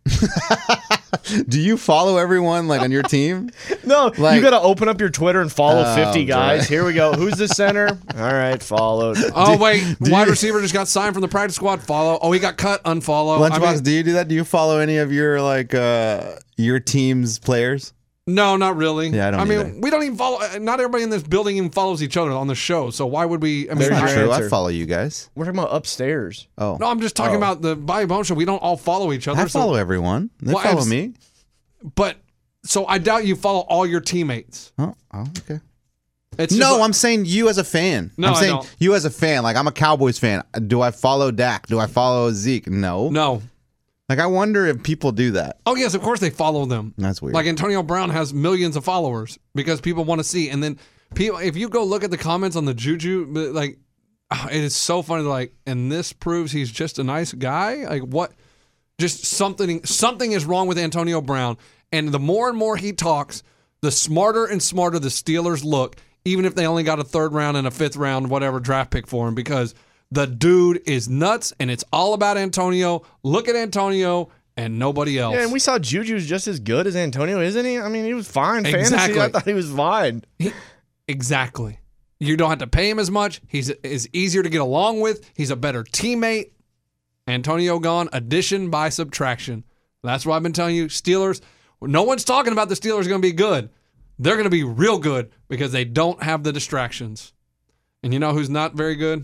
Do you follow everyone like on your team? No, Like- you got to open up your Twitter and follow Oh, fifty guys. boy. Here we go. Who's the center? All right, followed. Oh, wait. do Wide you- receiver just got signed from the practice squad. Follow. Oh, he got cut. Unfollow. Lunchbox, I mean, do you do that? Do you follow any of your like uh your team's players? no, not really. Yeah, I don't I mean, either. we don't even follow. Not everybody in this building even follows each other on the show. So why would we? I mean, There's Not your true. I answer. follow you guys. We're talking about upstairs. Oh, no, I'm just talking Oh. about the Bobby Bone show. We don't all follow each other. I so- follow everyone. They Well, follow I've- me. But so I doubt you follow all your teammates. Oh, oh okay. It's just No, like- I'm saying you as a fan. No, I'm I saying don't. you as a fan. Like I'm a Cowboys fan. Do I follow Dak? Do I follow Zeke? No. no. Like I wonder if people do that. Oh yes, of course they follow them. That's weird. Like Antonio Brown has millions of followers because people want to see. And then people, if you go look at the comments on the Juju, like ah, it is so funny. Like, and this proves he's just a nice guy. Like what? Just something. Something is wrong with Antonio Brown. And the more and more he talks, the smarter and smarter the Steelers look. Even if they only got a third round and a fifth round, whatever draft pick for him, because the dude is nuts, and it's all about Antonio. Look at Antonio and nobody else. Yeah, and we saw Juju's just as good as Antonio, isn't he? I mean, he was fine. Exactly. Fantasy, I thought he was fine. He- exactly. You don't have to pay him as much. He's is easier to get along with. He's a better teammate. Antonio gone, addition by subtraction. That's what I've been telling you. Steelers, no one's talking about the Steelers going to be good. They're going to be real good because they don't have the distractions. And you know who's not very good?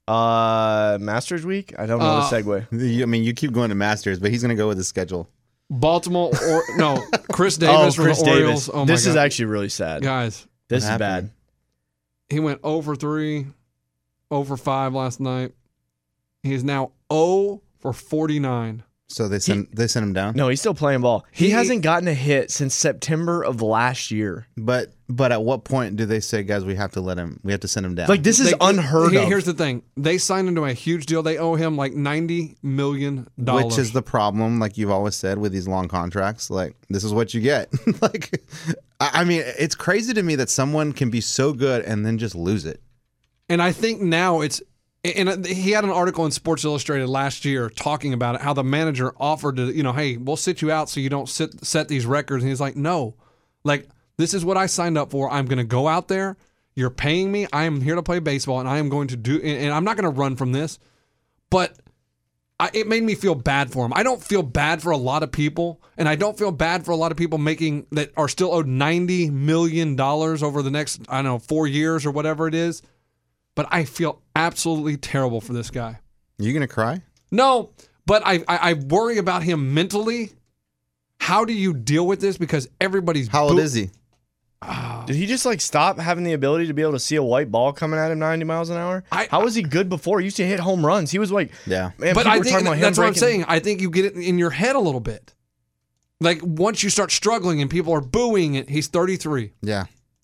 Uh, Masters Week? I don't know Uh, the segue. You- I mean, you keep going to Masters, but he's going to go with his schedule. Baltimore or no, Chris Davis from Chris the Davis. Orioles. Oh my this God. is actually really sad. Guys, this What is happened? bad. he went zero for three, zero for five last night. He is now zero for forty-nine. So they sent they sent him down. No, he's still playing ball. He, He- hasn't gotten a hit since September of last year. But but at what point do they say, guys, we have to let him? We have to send him down. Like, this is They- unheard here- of. Here's the thing: they signed into a huge deal. They owe him like ninety million dollars. Which is the problem, like you've always said with these long contracts. Like, this is what you get. like, I I mean, it's crazy to me that someone can be so good and then just lose it. And I think now it's. And he had an article in Sports Illustrated last year talking about it, how the manager offered to, you know, hey, we'll sit you out so you don't sit, set these records. And he's like, no, like, this is what I signed up for. I'm going to go out there. You're paying me. I am here to play baseball, and I am going to do, and I'm not going to run from this. But I, it made me feel bad for him. I don't feel bad for a lot of people, and I don't feel bad for a lot of people making that are still owed ninety million dollars over the next, I don't know, four years or whatever it is. But I feel absolutely terrible for this guy. You gonna cry? No, but I, I, I worry about him mentally. How do you deal with this? Because everybody's How old boo- is he? Did he just like stop having the ability to be able to see a white ball coming at him ninety miles an hour? I- How was he good before? He used to hit home runs. He was like, Yeah. man, But people I were think talking about him that's what I'm breaking- saying. I think you get it in your head a little bit. Like once you start struggling and people are booing it, he's thirty-three. Yeah.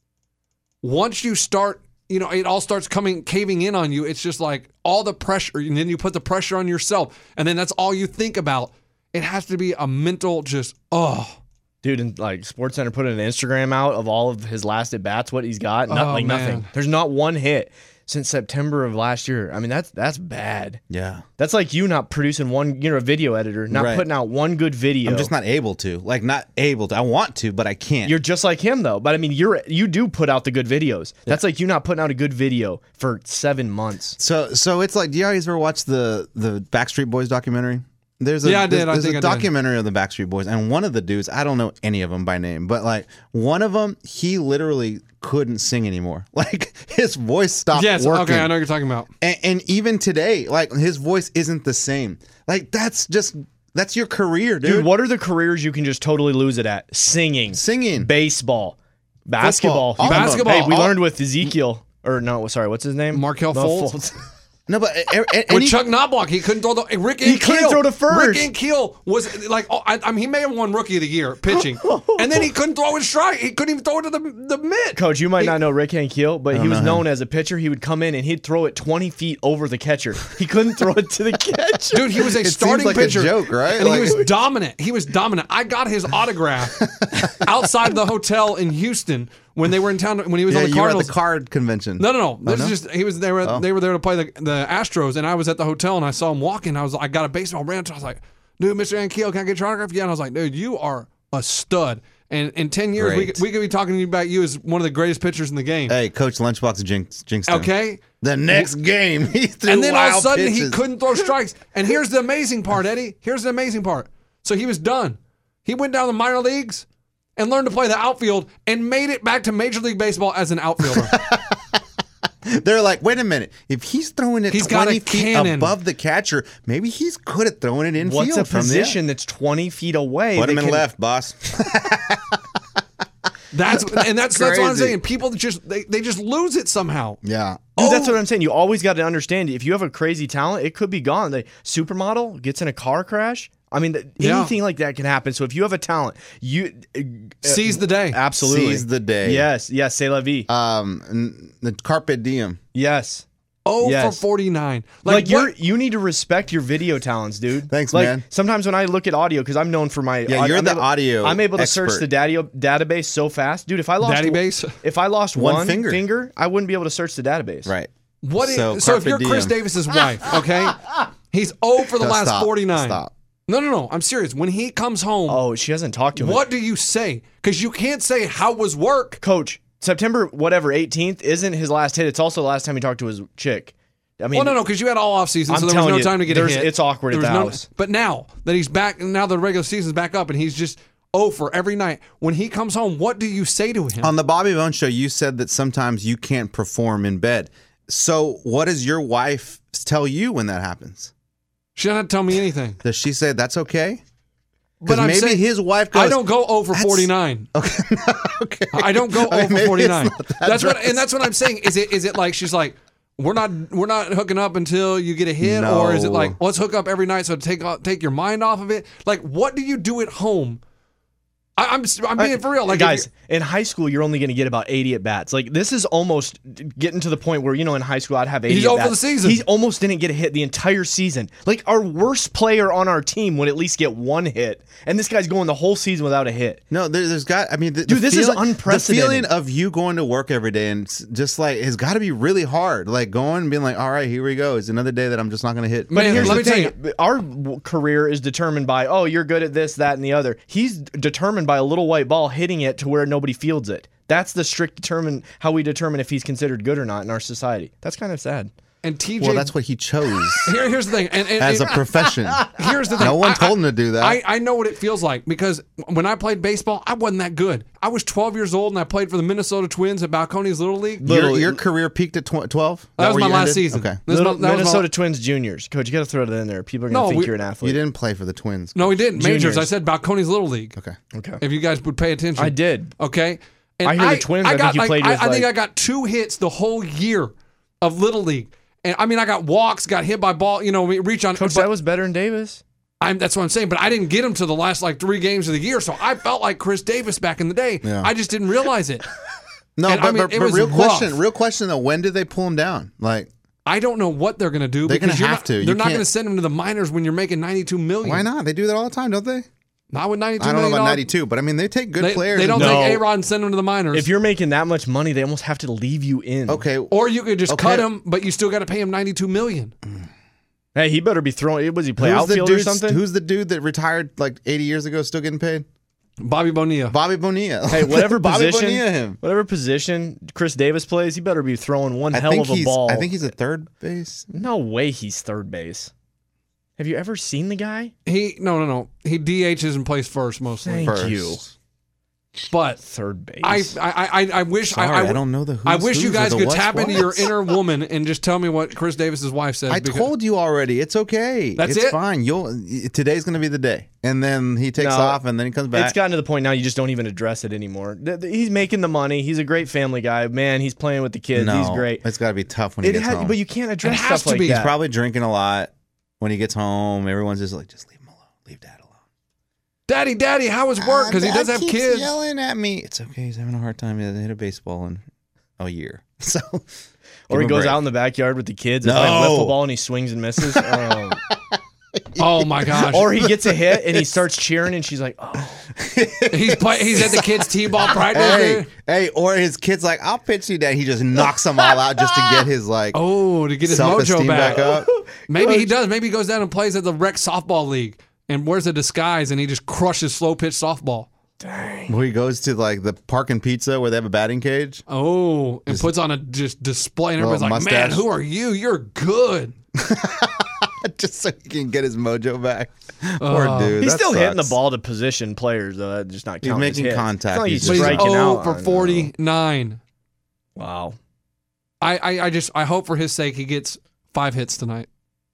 Once you start, you know, it all starts coming caving in on you. It's just like all the pressure, and then you put the pressure on yourself, and then that's all you think about. It has to be a mental just oh. Dude, and like SportsCenter put an Instagram out of all of his last at bats, what he's got. Not, Oh, like man. nothing. There's not one hit since September of last year. I mean, that's that's bad. Yeah. That's like you not producing one. You're a video editor, not Right. putting out one good video. I'm just not able to. Like, not able to. I want to, but I can't. You're just like him though. But I mean, you're you do put out the good videos. That's like you not putting out a good video for seven months. So so it's like, do you guys ever watch the the Backstreet Boys documentary? There's a Yeah, I did. There's, I there's think a I did. documentary of the Backstreet Boys, and one of the dudes, I don't know any of them by name, but like one of them, he literally couldn't sing anymore. Like his voice stopped Yes, working. okay, I know what you're talking about. And, and even today, like his voice isn't the same. Like that's just that's your career, dude. Dude, what are the careers you can just totally lose it at? Singing, Singing. baseball, basketball. Football, all of them. Hey, we All- learned with Ezekiel. Or no, sorry, what's his name? Markelle Mo Fultz. No, but a- a- With any, Chuck Knobloch, he couldn't throw the Rick He Ankiel. couldn't throw to first. Rick Ankiel was like, oh, I, I mean, he may have won Rookie of the Year pitching, and then he couldn't throw his strike. He couldn't even throw it to the the mitt. Coach, you might He- not know Rick Ankiel, but he was know known as a pitcher. He would come in and he'd throw it twenty feet over the catcher. He couldn't throw it to the catcher. Dude, he was a It seems starting like a pitcher. joke, right? And he Like- was dominant. He was dominant. I got his autograph outside the hotel in Houston when they were in town. When he was yeah, on the you were at Cardinals. the card convention. No, no, no. This no? is just he was. They were they were there to play the, the Astros, and I was at the hotel and I saw him walking. I was I got a baseball brand. I was like, dude, Mister Ankiel, can I get your autograph? Yeah, and I was like, dude, you are a stud. And in ten years, we Great. could, we could be talking about you as one of the greatest pitchers in the game. Hey, Coach Lunchbox jinx, jinxed him. Okay. The next game, he threw And then all of a wild sudden pitches. he couldn't throw strikes. And here's the amazing part, Eddie. Here's the amazing part. So he was done. He went down the minor leagues and learned to play the outfield and made it back to Major League Baseball as an outfielder. They're like, wait a minute. If he's throwing it He's got twenty a feet cannon. above the catcher, maybe he's good at throwing it infield. What's a from there. position that's twenty feet away? Put that him in can- left, boss. That's and that's that's what I'm crazy. saying. People just they, they just lose it somehow. Yeah. Dude, that's Oh. what I'm saying. You always got to understand, if you have a crazy talent, it could be gone. The supermodel gets in a car crash. I mean, th- Yeah. anything like that can happen. So if you have a talent, you uh, Seize the day. absolutely Seize the day. Yes, yes, c'est la vie. Um, n- the carpe diem. yes. Oh Yes. for forty-nine. Like, Like, you're what- you need to respect your video talents, dude. Thanks, like, man. Sometimes when I look at audio, because I'm known for my Yeah, you're I'm the able- audio I'm able to search expert. the daddy, database so fast, dude. If I lost Daddy base? if I lost One one, finger. finger. I wouldn't be able to search the database. Right. What is, So, so if carpe you're Chris diem. Davis's wife, okay? He's oh for the No, last stop. forty-nine. Stop. No, no, no. I'm serious. When he comes home, Oh, she hasn't talked to him. what do you say? Because you can't say how was work. Coach, September whatever eighteenth isn't his last hit. It's also the last time he talked to his chick. I mean, Well, no, no, because you had all off season, I'm so there was telling no you, time to get a there's- hit. it's awkward at There the was no- house. But now that he's back, now the regular season's back up, and he's just oh for every night. When he comes home, what do you say to him? On the Bobby Bones show, you said that sometimes you can't perform in bed. So, what does your wife tell you when that happens? She doesn't tell me anything. Does she say that's okay? But Because I'm maybe saying, his wife goes, I don't go oh for "That's- forty-nine. okay. I don't go Okay, oh for maybe it's forty-nine. not that That's what, drastic. and that's what I'm saying. Is it is it like she's like, we're not we're not hooking up until you get a hit, or is it No. like let's hook up every night so take off, take your mind off of it? Like, what do you do at home? I, I'm I'm being for real. Like, if guys, you're- in high school, you're only going to get about eighty at bats. Like, this is almost getting to the point where, you know, in high school, I'd have eighty He's at over bats. the season. He almost didn't get a hit the entire season. Like, our worst player on our team would at least get one hit, and this guy's going the whole season without a hit. No, there, there's got. I mean, the, Dude, the this is feeling, unprecedented. The feeling of you going to work every day and s- just like it's got to be really hard. Like going and being like, all right, here we go. It's another day that I'm just not going to hit. But Man, here's let the me tell thing: our w- career is determined by, oh, you're good at this, that, and the other. He's determined by a little white ball hitting it to where nobody fields it. That's the strict determine how we determine if he's considered good or not in our society. That's kind of sad. and T J, Well, that's what he chose here, here's the thing. And, and, as a and profession. here's the thing. No one I- told him to do that. I, I know what it feels like because when I played baseball, I wasn't that good. I was twelve years old and I played for the Minnesota Twins at Balcones Little League. your, Little- your career peaked at tw- twelve. That was where my you last ended? season. Okay. This was my- Little, that was my- Minnesota Twins juniors. Coach, you got to throw that in there. People are going to No, think we- you're an athlete. You didn't play for the Twins. No, we didn't. Majors. Juniors. I said Balcones Little League. Okay. Okay. If you guys would pay attention. I did. Okay. And I hear the Twins, I think got you like, played I, with, I think like- I got two hits the whole year of Little League. And I mean, I got walks, got hit by ball, you know, we reach on. Coach, but that was better than Davis. I'm, that's what I'm saying. But I didn't get him to the last like three games of the year. So I felt like Chris Davis back in the day. Yeah. I just didn't realize it. No, And, but, I mean, but, it but was real rough. question. Real question though. When did they pull him down? Like, I don't know what they're going to do. They're because gonna you're have not- to. You They're not can't- going to send him to the minors when you're making ninety-two million. why not? They do that all the time, don't they? Not with ninety-two I don't know million about dollars. ninety-two, but I mean, they take good They, players. they don't and- No. take A-Rod and send him to the minors. If you're making that much money, they almost have to leave you in. Okay. or you could just Okay. cut him, but you still got to pay him ninety-two million. Hey, he better be throwing. Was he play Who's the outfield or dude? something? Who's the dude that retired like eighty years ago, still getting paid? Bobby Bonilla. Bobby Bonilla. Hey, whatever Bobby position, Bonilla him. whatever position Chris Davis plays, he better be throwing one I hell think of a he's. ball. I think he's a third base. no way he's third base. Have you ever seen the guy? He no no no. He D Hs and plays first mostly. Thank First. you. But Third base. I I I, I wish Sorry, I, I don't know the who's I wish you who's or guys the could what's tap into your what's. inner woman and just tell me what Chris Davis's wife says. I because- told you already. It's okay. That's it's it? fine. You'll today's going to be the day, and then he takes No, off, and then he comes back. It's gotten to the point now you just don't even address it anymore. Th- th- He's making the money. He's a great family guy. Man, he's playing with the kids. no, He's great. It's got to be tough when he It gets ha- home. but you can't address It has stuff to like be. that. He's probably drinking a lot when he gets home. Everyone's just like, just leave him alone. Leave Dad alone. Daddy, Daddy, how is work? Because he Uh, does Dad have keeps kids. yelling at me. It's okay. He's having a hard time. He hasn't hit a baseball in a year. So, Or he give him a goes break. out in the backyard with the kids and No. plays wiffle ball and he swings and misses. Oh. Oh my gosh! Or he gets a hit and he starts cheering and she's like, oh. he's play, he's at the kids' t-ball practice. Hey, dude. hey, or his kid's like, I'll pitch you, Dad. He just knocks them all out just to get his like Oh, to get his mojo self-esteem back. back up. Maybe he does. Maybe he goes down and plays at the rec softball league and wears a disguise and he just crushes slow pitch softball. Where he goes to like the Park and Pizza where they have a batting cage. Oh, and puts on a just display and everybody's Little like, "Man, mustache. who are you? You're good." Just so he can get his mojo back. Poor Uh, dude. He's that still hitting the sucks. ball to position players, though. That's just not He's counting as making hits. contact. It's not like He's he's But he's striking oh out. for on- forty-nine. Wow. I, I, I just I hope for his sake he gets five hits tonight.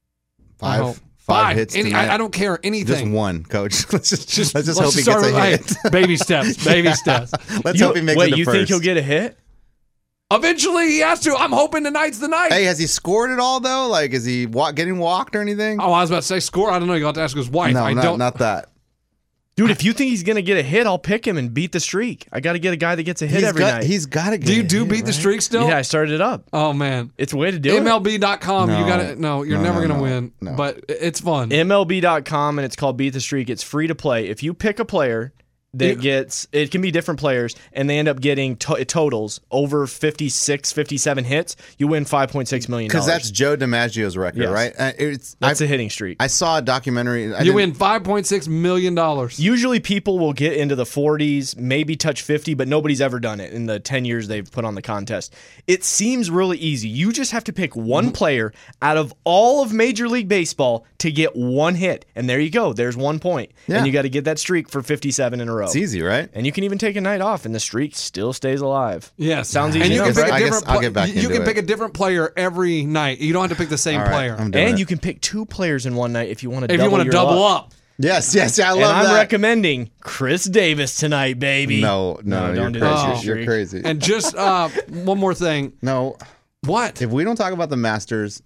I hope. Five, five hits Any, tonight. I, I don't care Just anything. one, Coach. Let's just, Just, let's just let's hope he start gets a with- hit. hey, baby steps, baby steps. Let's You- hope he makes wait, it to you first. think he'll get a hit? Eventually he has to. I'm hoping tonight's the night. Hey, has he scored at all though? Like, is he wa- getting walked or anything? Oh, I was about to say score. I don't know. You got to ask his wife. no, I not, don't. not that. Dude, if you think he's going to get a hit, I'll pick him and beat the streak. I got to get a guy that gets a hit He's every got, night. He's got to get do you a do hit, beat the right? streak still? Yeah, I started it up. Oh man. It's a way to do M L B dot com. No. You got to no. You're No, never no, gonna no, win. no. But it's fun. it. M L B dot com, and it's called Beat the Streak. It's free to play. If you pick a player that It- gets, it can be different players, and they end up getting to- totals over fifty-six, fifty-seven hits, you win five point six million dollars. Because that's Joe DiMaggio's record, Yes. right? Uh, it's That's I, a hitting streak. I saw a documentary. I you didn't- win five point six million dollars. Usually people will get into the forties, maybe touch fifty, but nobody's ever done it in the ten years they've put on the contest. It seems really easy. You just have to pick one Mm-hmm. player out of all of Major League Baseball to get one hit. And there you go. There's one point. Yeah. And you got to get that streak for fifty-seven in a row. It's easy, right? And you can even take a night off and the streak still stays alive. Yes, Sounds And easy you enough, can pick right? a I guess different. I'll pla- get back you you into can it. pick a different player every night. You don't have to pick the same All right, player. I'm doing And it. you can pick two players in one night if you want to If double you want to your double luck. up. Yes, yes, I And love I'm that. recommending Chris Davis tonight, baby. no, no, No, you're don't do crazy. that Oh. shit, You're Streak. crazy. And just uh, one more thing. no, What? if we don't talk about the Masters,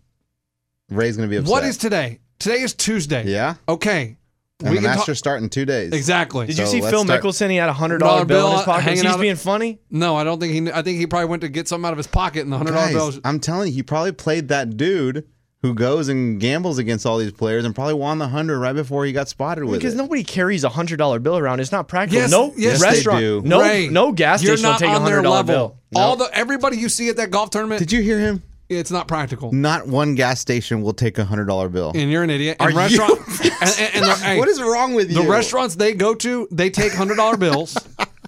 Ray's going to be upset. What is today? Today is Tuesday. Yeah, Okay. and we the can talk- Masters start in two days. Exactly. Did you So see let's Phil start- Mickelson? He had a hundred dollar bill in his pocket. hanging He's out- being funny. No, I don't think he. I think he probably went to get something out of his pocket, and the hundred dollar Guys, bills. I'm telling you, he probably played that dude who goes and gambles against all these players and probably won the hundred right before he got spotted with Because it. nobody carries a hundred dollar bill around. It's not practical. Yes, no yes, they restaurant, do. no Ray, no gas you're station will not take a on their hundred dollar level. bill. No. All the everybody you see at that golf tournament, Did you hear him? it's not practical. Not one gas station will take a hundred dollar bill. And you're an idiot. Are And you- restaurant, and, and, and the- hey, What is wrong with you? the restaurants they go to? They take hundred dollar bills,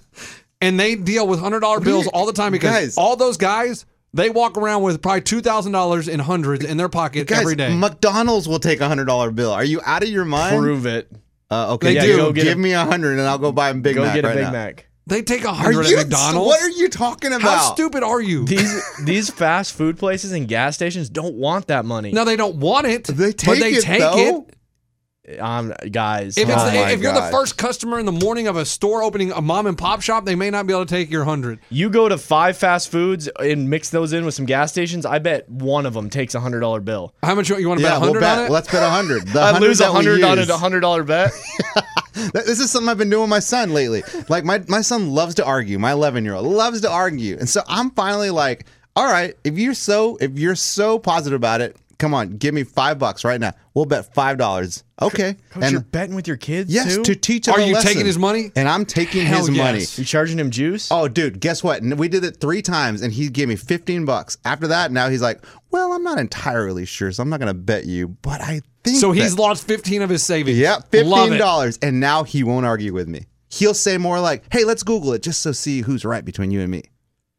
and they deal with hundred dollar bills all the time because Guys. all those guys they walk around with probably two thousand dollars in hundreds in their pocket Guys, every day. McDonald's will take a hundred dollar bill. Are you out of your mind? Prove it. Uh, okay, They yeah, do. Go Get give a- me a hundred and I'll go buy a Big Go Mac get a right Big now. Mac. they take a Are hundred at you? McDonald's. What are you talking about? How stupid are you? These these fast food places and gas stations don't want that money. No, they don't want it. They but take they it, take though. it. Um, guys. If it's Oh the, my if you're the God. first customer in the morning of a store opening a mom and pop shop, they may not be able to take your hundred. you go to five fast foods and mix those in with some gas stations, I bet one of them takes a hundred dollar bill. How much you want to Yeah, bet? we'll Hundred bet. on it? Let's bet a hundred. The I lose a hundred on use. a hundred dollar bet. This is something I've been doing with my son lately. Like my, my son loves to argue. My eleven year old loves to argue, and so I'm finally like, all right, if you're so if you're so positive about it, come on, give me five bucks right now. We'll bet five dollars. Okay, Coach, and you're betting with your kids yes, too? to teach him. Are a you lesson. taking his money? And I'm taking Hell his yes. money. You charging him juice? Oh, dude, guess what? And we did it three times, and he gave me fifteen bucks. After that, now he's like, well, I'm not entirely sure, so I'm not going to bet you, but I think So he's that- lost fifteen of his savings. yeah, Love fifteen it. dollars, and now he won't argue with me. He'll say more like, "Hey, let's Google it just so see who's right between you and me."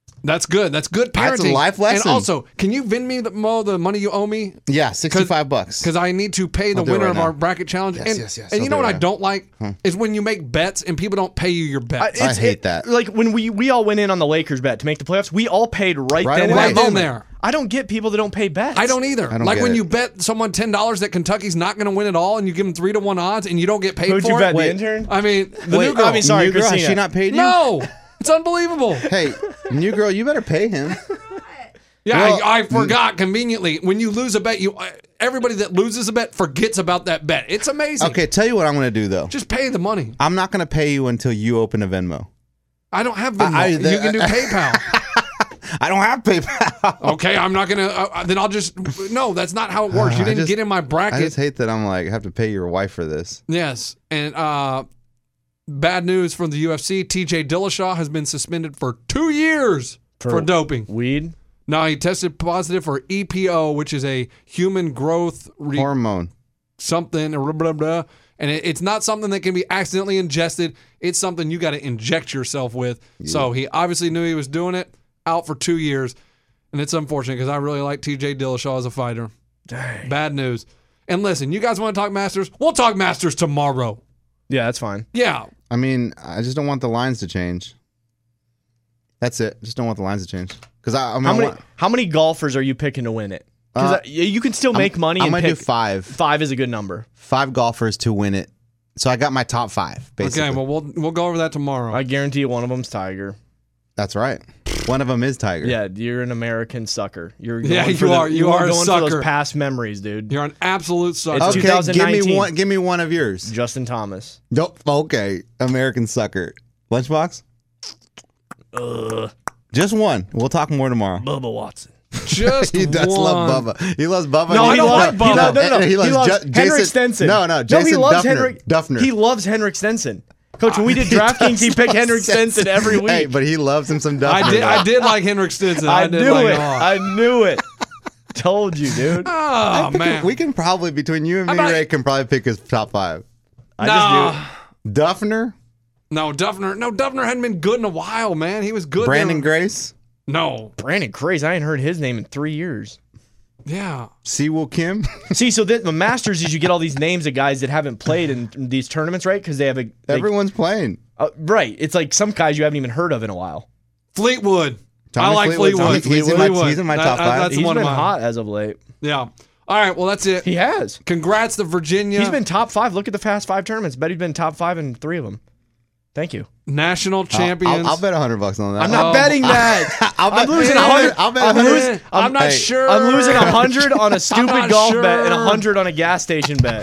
That's good. That's good parenting. That's a life lesson. And also, can you Vin me the, Mo the money you owe me? Yeah, sixty-five bucks. Because I need to pay the I'll do it winner right of now. our bracket challenge. Yes, and yes, yes. and I'll you know do what it I right don't like is when you make bets and people don't pay you your bets. I, it's- I hate it- that. Like when we we all went in on the Lakers bet to make the playoffs, we all paid right, Right then. away. and Right that then moment. there. I don't get people that don't pay bets. I don't either. I don't like get when it. you bet someone ten dollars that Kentucky's not going to win it all, and you give them three to one odds, and you don't get paid Who'd for you it. bet? The Wait. intern? I mean, the Wait, new girl. I mean, sorry, new girl, has Christina. she not paid you? no, it's unbelievable. Hey, new girl, you better pay him. Yeah, Well, I, I forgot conveniently. When you lose a bet, you everybody that loses a bet forgets about that bet. It's amazing. Okay, tell you what I'm going to do, though. Just pay the money. I'm not going to pay you until you open a Venmo. I don't have Venmo. I- you the- can do PayPal. I don't have PayPal. Okay, I'm not gonna. Uh, then I'll just. No, that's not how it works. You I didn't just- get in my I bracket. just hate that I'm like, I have to pay your wife for this. Yes, and uh, bad news from the U F C. T J Dillashaw has been suspended for two years for, For- doping. Weed. Now he tested positive for E P O, which is a human growth re- Hormone. something, or blah, blah, blah. And it, it's not something that can be accidentally ingested. It's something you got to inject yourself with. So he obviously knew he was doing it. Out for two years. And it's unfortunate because I really like T J Dillashaw as a fighter. Dang. Bad news. And listen, you guys want to talk Masters? We'll talk Masters tomorrow. Yeah, that's fine. Yeah. I mean, I just don't want the lines to change. That's it. Just don't want the lines to change. Because I, I mean, How I many want- how many golfers are you picking to win it? Because Uh, you can still make money. I'm and going to do pick five. Five is a good number. Five golfers to win it. So I got my top five, basically. Okay, well we'll we'll go over that tomorrow. I guarantee you one of them's Tiger. That's right. One of them is Tiger. Yeah, you're an American sucker. You're going Yeah, for you the- are- you you're are a going for sucker. those past memories, dude. You're an absolute sucker. It's Okay, give me 2019. one. Give me one of yours. Justin Thomas. Nope. Okay, American sucker. Lunchbox. Ugh. Just one. We'll talk more tomorrow. Bubba Watson. Just He does one. love Bubba. He loves Bubba. No, and I he don't loves- like Bubba. No, no, no. He loves, loves Ju- Henrik Jason- Stenson. No, no. Jason no, he loves Duffner. Henrik. Duffner. He loves Henrik Stenson. Coach, when we did He DraftKings, does he picked love Henrik Stenson every week. Hey, but he loves him some Duffner. I did I did like Henrik Stenson. I, I did knew like it. him a lot. I knew it. Told you, dude. Oh We can- man. We can probably, between you and me, about- Ray, can probably pick his top five. I no. just knew it. Duffner, No, Duffner. No, Duffner hadn't been good in a while, man. He was good. Brandon there. Grace, No. Brandon Grace. I ain't heard his name in three years. Yeah. Siwoo Kim. See, so the, the Masters is you get all these names of guys that haven't played in these tournaments, right? Because they have a they, Everyone's playing. uh, right. It's like some guys you haven't even heard of in a while. Fleetwood. Tommy I like Fleetwood. Fleetwood. Tommy- he's in my- Fleetwood. he's in my That- top that- five. That's He's one been of mine. hot as of late. Yeah. All right. Well, that's it. He has. Congrats to Virginia. He's been top five. Look at the Fast Five tournaments. Bet he's been top five in three of them. Thank you. national I'll, champions. I'll, I'll bet a hundred bucks on that. I'm not Oh. betting that. I'll I'm bet- losing a I'll hundred. bet- I'll bet I'm a hundred. losing. I'm, I'm, not hey, sure. I'm losing a hundred on a I'm stupid not golf sure. bet and a hundred on a gas station bet.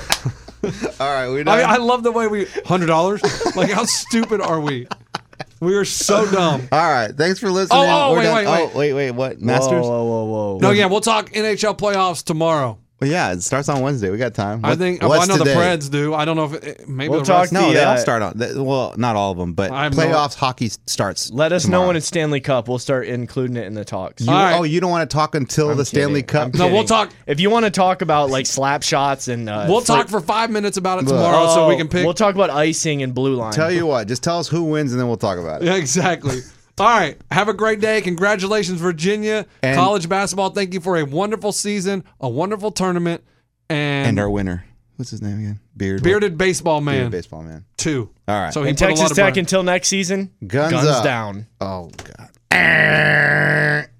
All right, we I, done. mean, I love the way we hundred dollars. Like, how stupid are we? We are so dumb. All right, thanks for listening. Oh, oh, We're wait, done. wait, wait. Oh, wait, wait, what? Masters? Whoa, whoa, whoa, whoa. No, yeah, we'll talk N H L playoffs tomorrow. Well, yeah, it starts on Wednesday. We got time. I What- think. Well, what's I know today? the Preds do. I don't know if it, maybe We'll the talk rest. No, The, they all uh, start on. they- Well, not all of them, but I have no- playoffs hockey starts. Let us tomorrow. know when it's Stanley Cup. We'll start including it in the talks. You, All right. Oh, you don't want to talk until I'm the Stanley kidding. Cup? I'm No, we'll kidding. talk- If you want to talk about like slap shots and uh, We'll for- talk for five minutes about it tomorrow, so we can pick. We'll talk about icing and blue line. Tell you what, just tell us who wins, and then we'll talk about it. Yeah, exactly. All right. Have a great day. Congratulations, Virginia. And- College basketball. Thank you for a wonderful season, a wonderful tournament, and, And our winner, what's his name again? Beard. bearded baseball man Bearded baseball man. two. All right. So he And put a lot Texas of Tech pride- until next season. Guns up. down. Oh God.